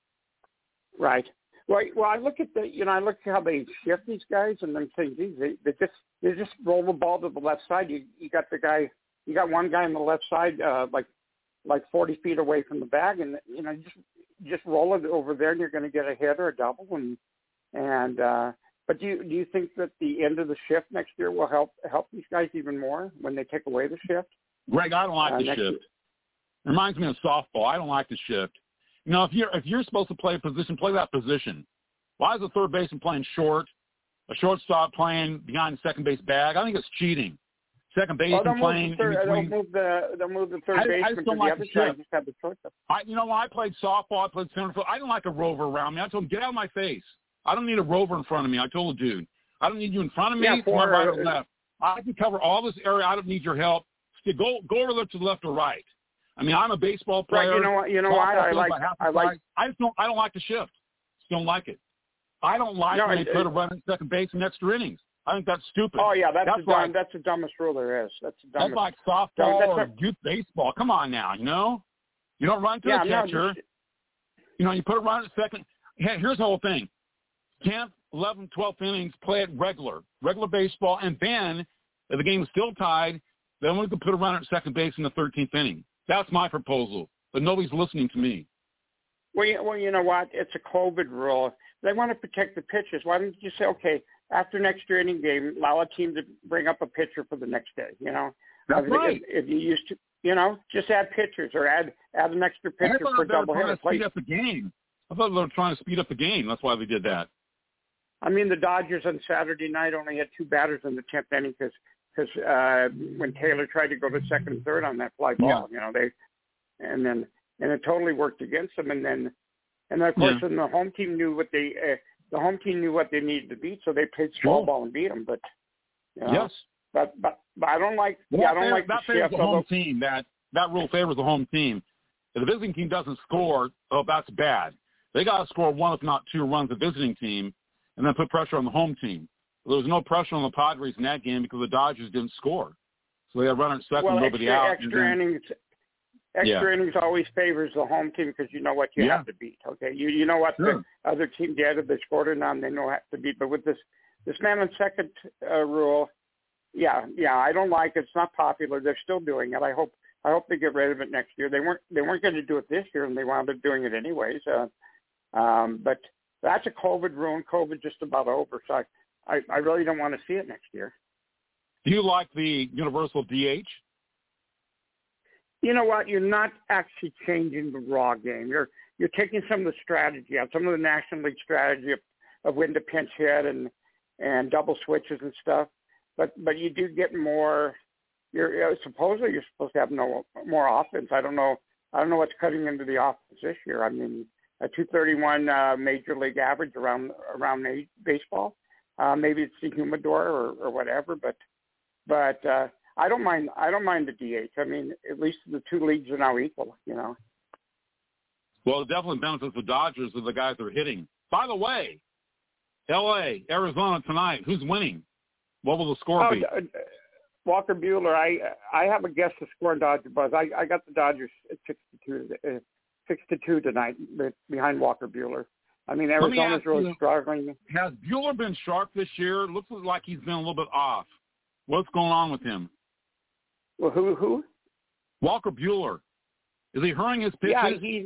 Right. Well, well, I look at the, you know, I look at how they shift these guys, and I'm saying, geez, they, they just they just roll the ball to the left side. You you got the guy, you got one guy on the left side, uh, like like forty feet away from the bag, and you know, just just roll it over there, and you're going to get a hit or a double. And and uh, but do you do you think that the end of the shift next year will help help these guys even more when they take away the shift? Greg, I don't like uh, the shift. Year. It reminds me of softball. I don't like the shift. You know, if you're if you're supposed to play a position, play that position. Why is the third baseman playing short, a shortstop playing behind the second base bag? I think it's cheating. Second baseman oh, playing third, in between. They'll move the they'll move the third baseman. I, I just don't the like other the shift. Just have the shortstop. I, you know, when I played softball, I played center field. I didn't like a rover around me. I told him, get out of my face. I don't need a rover in front of me. I told the dude, I don't need you in front of me. Yeah, to for, my right or left. I can cover all this area. I don't need your help. Go go over there to the left or right. I mean, I'm a baseball player. Right, you know what? You know what? I like. I like. I just don't. I don't like the shift. Just don't like it. I don't like no, when they put a runner at second base in extra innings. I think that's stupid. Oh yeah, that's that's the like, dumb, that's the dumbest rule there is. That's the dumbest. That's like softball that's or youth baseball. Come on now, you know. You don't run to yeah, the catcher. No, just, you know, you put a runner at second. Hey, here's the whole thing: tenth, eleventh, twelfth innings, play it regular, regular baseball, and then if the game is still tied, then we can put a runner at second base in the thirteenth inning. That's my proposal, but nobody's listening to me. Well, you, well, you know what? It's a COVID rule. They want to protect the pitchers. Why don't you say, okay, after next year inning game, allow a team to bring up a pitcher for the next day? You know, that's if, right. If, if you used to, you know, just add pitchers or add add an extra pitcher for a double hitter. Speed up the game. I thought they were trying to speed up the game. That's why they did that. I mean, the Dodgers on Saturday night only had two batters in the tenth inning because because uh, when Taylor tried to go to second and third on that fly ball, yeah. you know, they and then and it totally worked against them. And then and then of course, yeah. when the home team knew what they uh, the home team knew what they needed to beat, so they played small sure. ball and beat them. But you know, yes, but but but I don't like well, yeah, I don't favors, like that the favors shift, the home although, team. That that rule favors the home team. If the visiting team doesn't score, oh, that's bad. They got to score one, if not two, runs the visiting team, and then put pressure on the home team. There was no pressure on the Padres in that game because the Dodgers didn't score. So they had runner at second, well, nobody extra, out. Extra then, innings, extra yeah. innings always favors the home team because you know what you yeah. have to beat. Okay, you you know what sure. the other team did, if they scored or not, they know what to beat. But with this this man on second uh, rule, yeah, yeah, I don't like it. It's not popular. They're still doing it. I hope I hope they get rid of it next year. They weren't they weren't going to do it this year, and they wound up doing it anyways. Uh, um, but that's a COVID rule, and COVID just about over. So I, I, I really don't want to see it next year. Do you like the universal D H? You know what? You're not actually changing the raw game. You're you're taking some of the strategy out, some of the National League strategy of, of when to pinch hit and and double switches and stuff. But but you do get more. You're uh, supposedly you're supposed to have no more offense. I don't know. I don't know what's cutting into the offense this year. I mean, a two thirty-one uh, major league average around around baseball. Uh, maybe it's the humidor or, or whatever, but but uh, I don't mind. I don't mind the D H. I mean, at least the two leagues are now equal. You know. Well, it definitely benefits the Dodgers of the guys that are hitting. By the way, L A, Arizona tonight. Who's winning? What will the score oh, be? Uh, Walker Buehler. I I have a guess to score in Dodger buzz. I, I got the Dodgers at six to two, uh, six to two tonight behind Walker Buehler. I mean, Arizona's really you, struggling. Has Buehler been sharp this year? It looks like he's been a little bit off. What's going on with him? Well, who who? Walker Buehler. Is he hurrying his pitches? Yeah, he.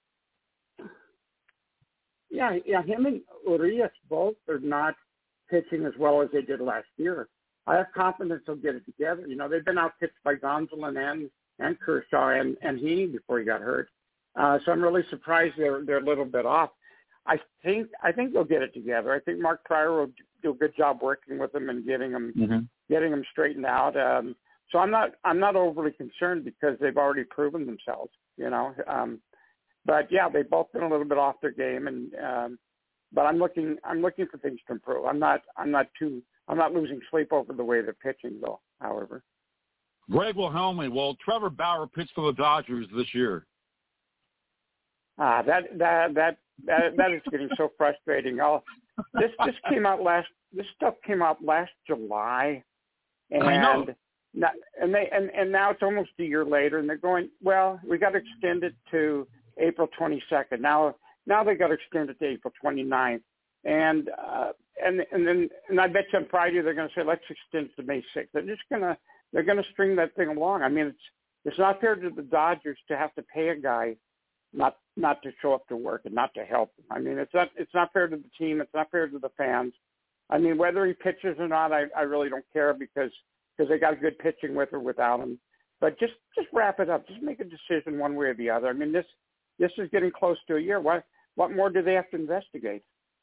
Yeah, yeah. Him and Urias both are not pitching as well as they did last year. I have confidence they'll get it together. You know, they've been outpitched by Gonsolin and and Kershaw and and Heaney before he got hurt. Uh, so I'm really surprised they're they're a little bit off. I think I think they'll get it together. I think Mark Prior will do a good job working with them and getting them mm-hmm. getting them straightened out. Um, so I'm not I'm not overly concerned because they've already proven themselves. You know, um, but yeah, they've both been a little bit off their game, and um, but I'm looking I'm looking for things to improve. I'm not I'm not too I'm not losing sleep over the way they're pitching though. However, Greg Wilhelmy, well, Trevor Bauer pitched for the Dodgers this year. Ah, that that that that, that is getting so frustrating. I'll, this this came out last. This stuff came out last July, And I know. Not, and they and, and now it's almost a year later, and they're going, well, we got to extend it to April twenty-second. Now, now they got to extend it to April twenty-ninth, and uh, and and then and I bet you on Friday they're going to say let's extend it to May sixth. They're just gonna they're going to string that thing along. I mean, it's it's not fair to the Dodgers to have to pay a guy not not to show up to work and not to help them. I mean, it's not it's not fair to the team. It's not fair to the fans. I mean, whether he pitches or not, I, I really don't care because. because they got good pitching with or without him. But just, just wrap it up. Just make a decision one way or the other. I mean, this this is getting close to a year. What what more do they have to investigate?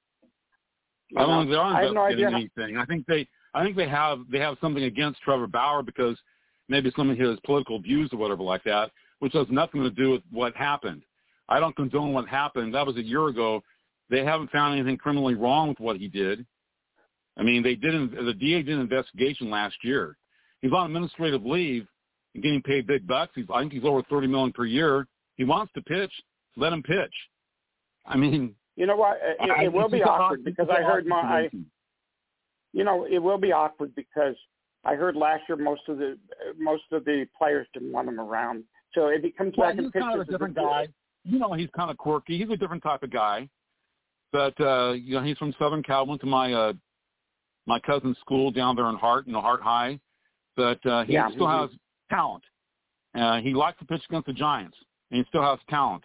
You I don't know? think they are I have no investigating idea anything. I think they I think they have they have something against Trevor Bauer because maybe some of his political views or whatever like that, which has nothing to do with what happened. I don't condone what happened. That was a year ago. They haven't found anything criminally wrong with what he did. I mean, they did. The D A did an investigation last year. He's on administrative leave and getting paid big bucks. He's, I think he's over thirty million dollars per year. He wants to pitch. Let him pitch. I mean, you know what? It, I, it will be awkward because I heard my, I, you know, it will be awkward because I heard last year most of the most of the players didn't want him around. So if he comes well, back and he's pitches, kind of a different guy. You know, he's kind of quirky. He's a different type of guy. But uh, you know, he's from Southern Cal. Went to my uh, my cousin's school down there in Hart, you know, Hart High. But uh, he yeah, still mm-hmm. has talent. Uh, he likes to pitch against the Giants, and he still has talent.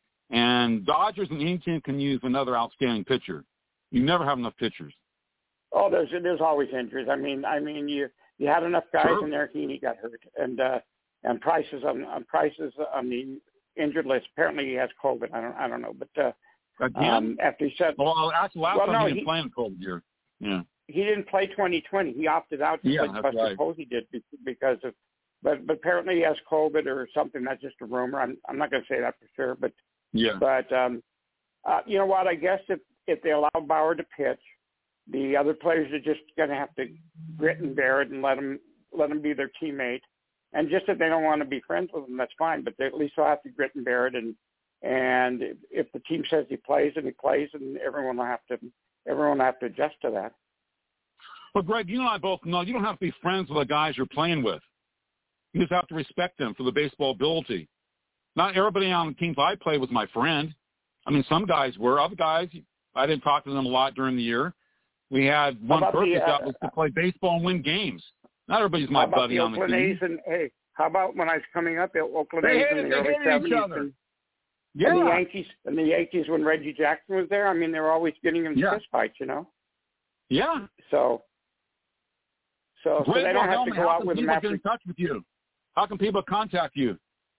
And Dodgers and any team can use another outstanding pitcher. You never have enough pitchers. Oh, there's there's always injuries. I mean, I mean, you you had enough guys sure. in there. Heaney got hurt, and uh, and Price's on, on Price's on the injured list. Apparently, he has COVID. I don't I don't know, but uh, again, um, after he said, well, actually, last well, time no, he didn't he, play in COVID year. Yeah. He didn't play twenty twenty. He opted out just yeah, like Buster right. Posey did because of, but but apparently he has COVID or something. That's just a rumor. I'm I'm not going to say that for sure, but yeah. But um, uh, you know what? I guess if if they allow Bauer to pitch, the other players are just going to have to grit and bear it and let him let him be their teammate. And just if they don't want to be friends with him, that's fine. But they at least they'll have to grit and bear it. And and if the team says he plays, and he plays, and everyone will have to everyone will have to adjust to that. But, Greg, you and I both know you don't have to be friends with the guys you're playing with. You just have to respect them for the baseball ability. Not everybody on the teams I play was my friend. I mean, some guys were. Other guys, I didn't talk to them a lot during the year. We had one purpose, the, uh, that was to play baseball and win games. Not everybody's my buddy the on the Oakland team. A's and, hey, how about when I was coming up, the Oakland A's in the early seventies? And, yeah. and the Yankees, and the Yankees when Reggie Jackson was there, I mean, they were always getting in yeah. fist fights, you know? Yeah. So, so, so they don't have to go out with them after. How can people get in touch with you? How can people contact you?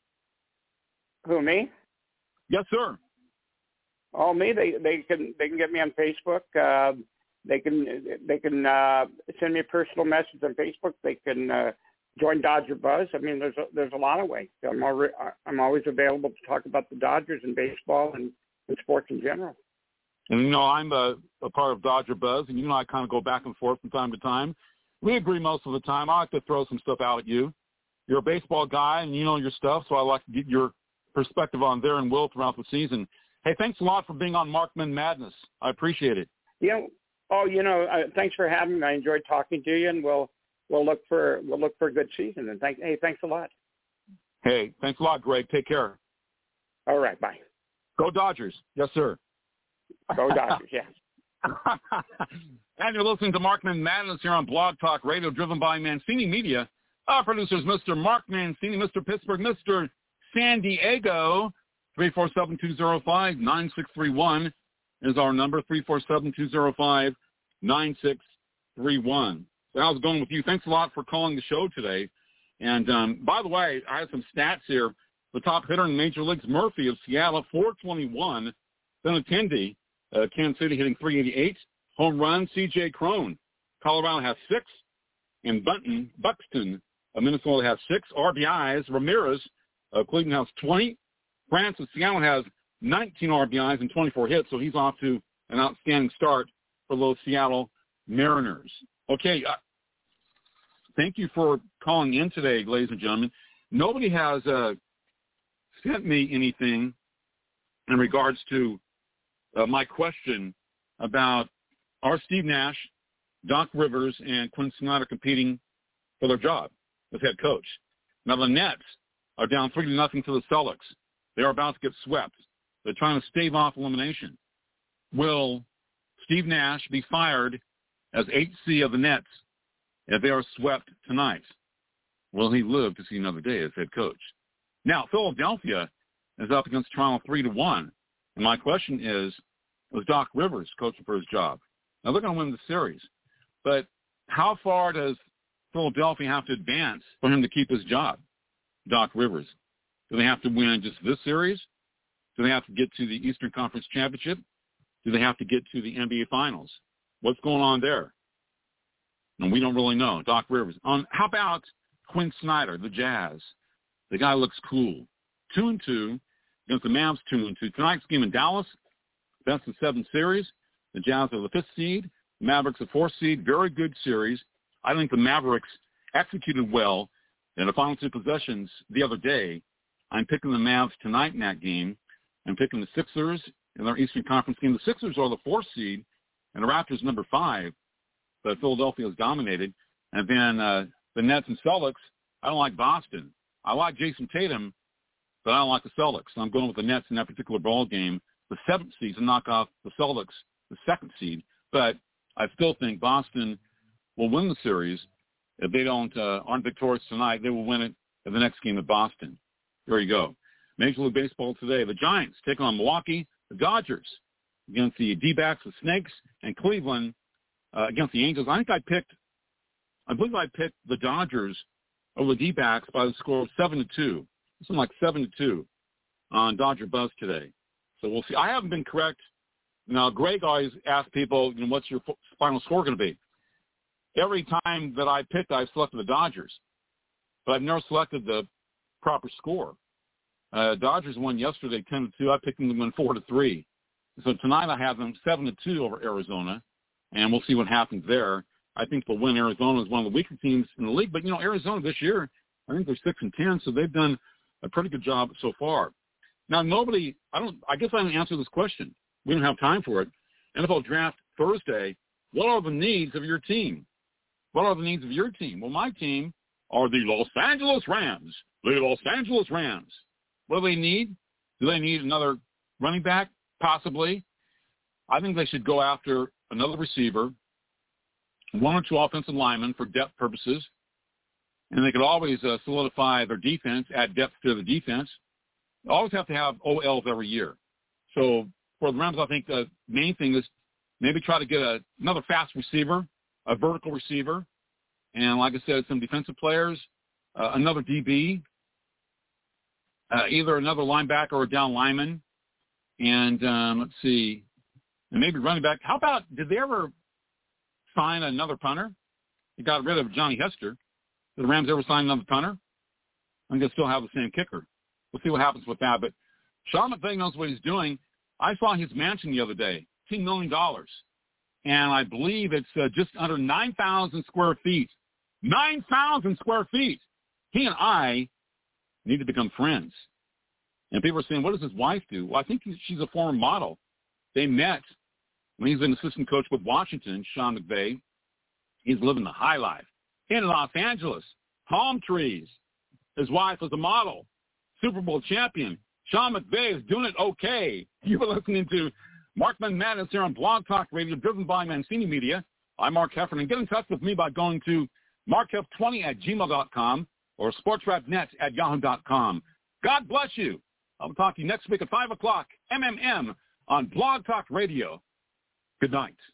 Who, me? Yes, sir. Oh, me? They they can they can get me on Facebook. Uh, they can they can uh, send me a personal message on Facebook. They can uh, join Dodger Buzz. I mean, there's a, there's a lot of ways. I'm already, I'm always available to talk about the Dodgers and baseball and, and sports in general. And you know, I'm a, a part of Dodger Buzz, and you and I kind of go back and forth from time to time. We agree most of the time. I like to throw some stuff out at you. You're a baseball guy, and you know your stuff, so I like to get your perspective on there and will throughout the season. Hey, thanks a lot for being on Markman Madness. I appreciate it. Yeah. Oh, you know, uh, thanks for having me. I enjoyed talking to you, and we'll we'll look for we'll look for a good season. And thank hey, thanks a lot. Hey, thanks a lot, Greg. Take care. All right, bye. Go Dodgers. Yes, sir. Go Dodgers. Yes. And you're listening to Markman Madness here on Blog Talk Radio, driven by Mancini Media. Our producers, Mister Mark Mancini, Mister Pittsburgh, Mister San Diego. three four seven, two zero five, nine six three one is our number, three four seven, two zero five, nine six three one. So how's it going with you? Thanks a lot for calling the show today. And um, by the way, I have some stats here. The top hitter in Major Leagues, Murphy of Seattle, four twenty-one. Benintendi, uh, Kansas City hitting three eighty-eight. Home run, C J Cron, Colorado has six. And Bunton, Buxton, uh, Minnesota has six. R B Is, Ramirez, uh, Cleveland has twenty. France of Seattle has nineteen R B Is and twenty-four hits, so he's off to an outstanding start for those Seattle Mariners. Okay, uh, thank you for calling in today, ladies and gentlemen. Nobody has uh, sent me anything in regards to uh, my question about are Steve Nash, Doc Rivers, and Quinn Snyder competing for their job as head coach. Now the Nets are down three to nothing to the Celtics. They are about to get swept. They're trying to stave off elimination. Will Steve Nash be fired as H C of the Nets if they are swept tonight? Will he live to see another day as head coach? Now, Philadelphia is up against Toronto three to one. And my question is, was Doc Rivers coaching for his job? Now, they're going to win the series. But how far does Philadelphia have to advance for him to keep his job, Doc Rivers? Do they have to win just this series? Do they have to get to the Eastern Conference Championship? Do they have to get to the N B A Finals? What's going on there? And we don't really know. Doc Rivers. Um, how about Quinn Snyder, the Jazz? The guy looks cool. Two and two against the Mavs. Two and two. Tonight's game in Dallas. Best of seven series. The Jazz are the fifth seed. The Mavericks the fourth seed. Very good series. I think the Mavericks executed well in the final two possessions the other day. I'm picking the Mavs tonight in that game. I'm picking the Sixers in their Eastern Conference game. The Sixers are the fourth seed, and the Raptors number five. But Philadelphia is dominated. And then uh, the Nets and Celtics, I don't like Boston. I like Jason Tatum, but I don't like the Celtics. So I'm going with the Nets in that particular ball game. The seventh seed to knock off the Celtics, the second seed. But I still think Boston will win the series. If they don't uh, aren't victorious tonight, they will win it in the next game at Boston. There you go. Major League Baseball today. The Giants take on Milwaukee. The Dodgers against the D-backs, the Snakes, and Cleveland uh, against the Angels. I think I picked, I believe I picked the Dodgers over the D-backs by the score of seven to two. Something like seven to two on Dodger Buzz today. So we'll see. I haven't been correct. Now, Greg always asks people, you know, what's your final score going to be? Every time that I picked, I've selected the Dodgers, but I've never selected the proper score. Uh, Dodgers won yesterday ten to two. I picked them to win four to three. So tonight I have them seven to two over Arizona, and we'll see what happens there. I think they'll win. Arizona is one of the weaker teams in the league, but you know Arizona this year, I think they're six and ten, so they've done a pretty good job so far. Now nobody, I don't, I guess I didn't answer this question. We don't have time for it. N F L Draft Thursday. What are the needs of your team? What are the needs of your team? Well, my team are the Los Angeles Rams. The Los Angeles Rams. What do they need? Do they need another running back? Possibly. I think they should go after another receiver, one or two offensive linemen for depth purposes, and they could always uh, solidify their defense, add depth to the defense. They always have to have O Ls every year. So for the Rams, I think the main thing is maybe try to get a, another fast receiver, a vertical receiver, and like I said, some defensive players, uh, another D B, uh, either another linebacker or a down lineman, and um, let's see, and maybe running back. How about, did they ever sign another punter? They got rid of Johnny Hester. Did the Rams ever sign another punter? I'm going to still have the same kicker. We'll see what happens with that. But Sean McVay knows what he's doing. I saw his mansion the other day, fifteen million dollars. And I believe it's uh, just under nine thousand square feet. nine thousand square feet. He and I need to become friends. And people are saying, what does his wife do? Well, I think she's a former model. They met when he was an assistant coach with Washington, Sean McVay. He's living the high life. In Los Angeles, palm trees. His wife was a model, Super Bowl champion. Sean McVay is doing it okay. You are listening to Markman Madness here on Blog Talk Radio, driven by Mancini Media. I'm Mark Heffernan. Get in touch with me by going to mark f twenty at gmail dot com or sportsrapnet at yahoo dot com. God bless you. I'll talk to you next week at five o'clock, M M M, on Blog Talk Radio. Good night.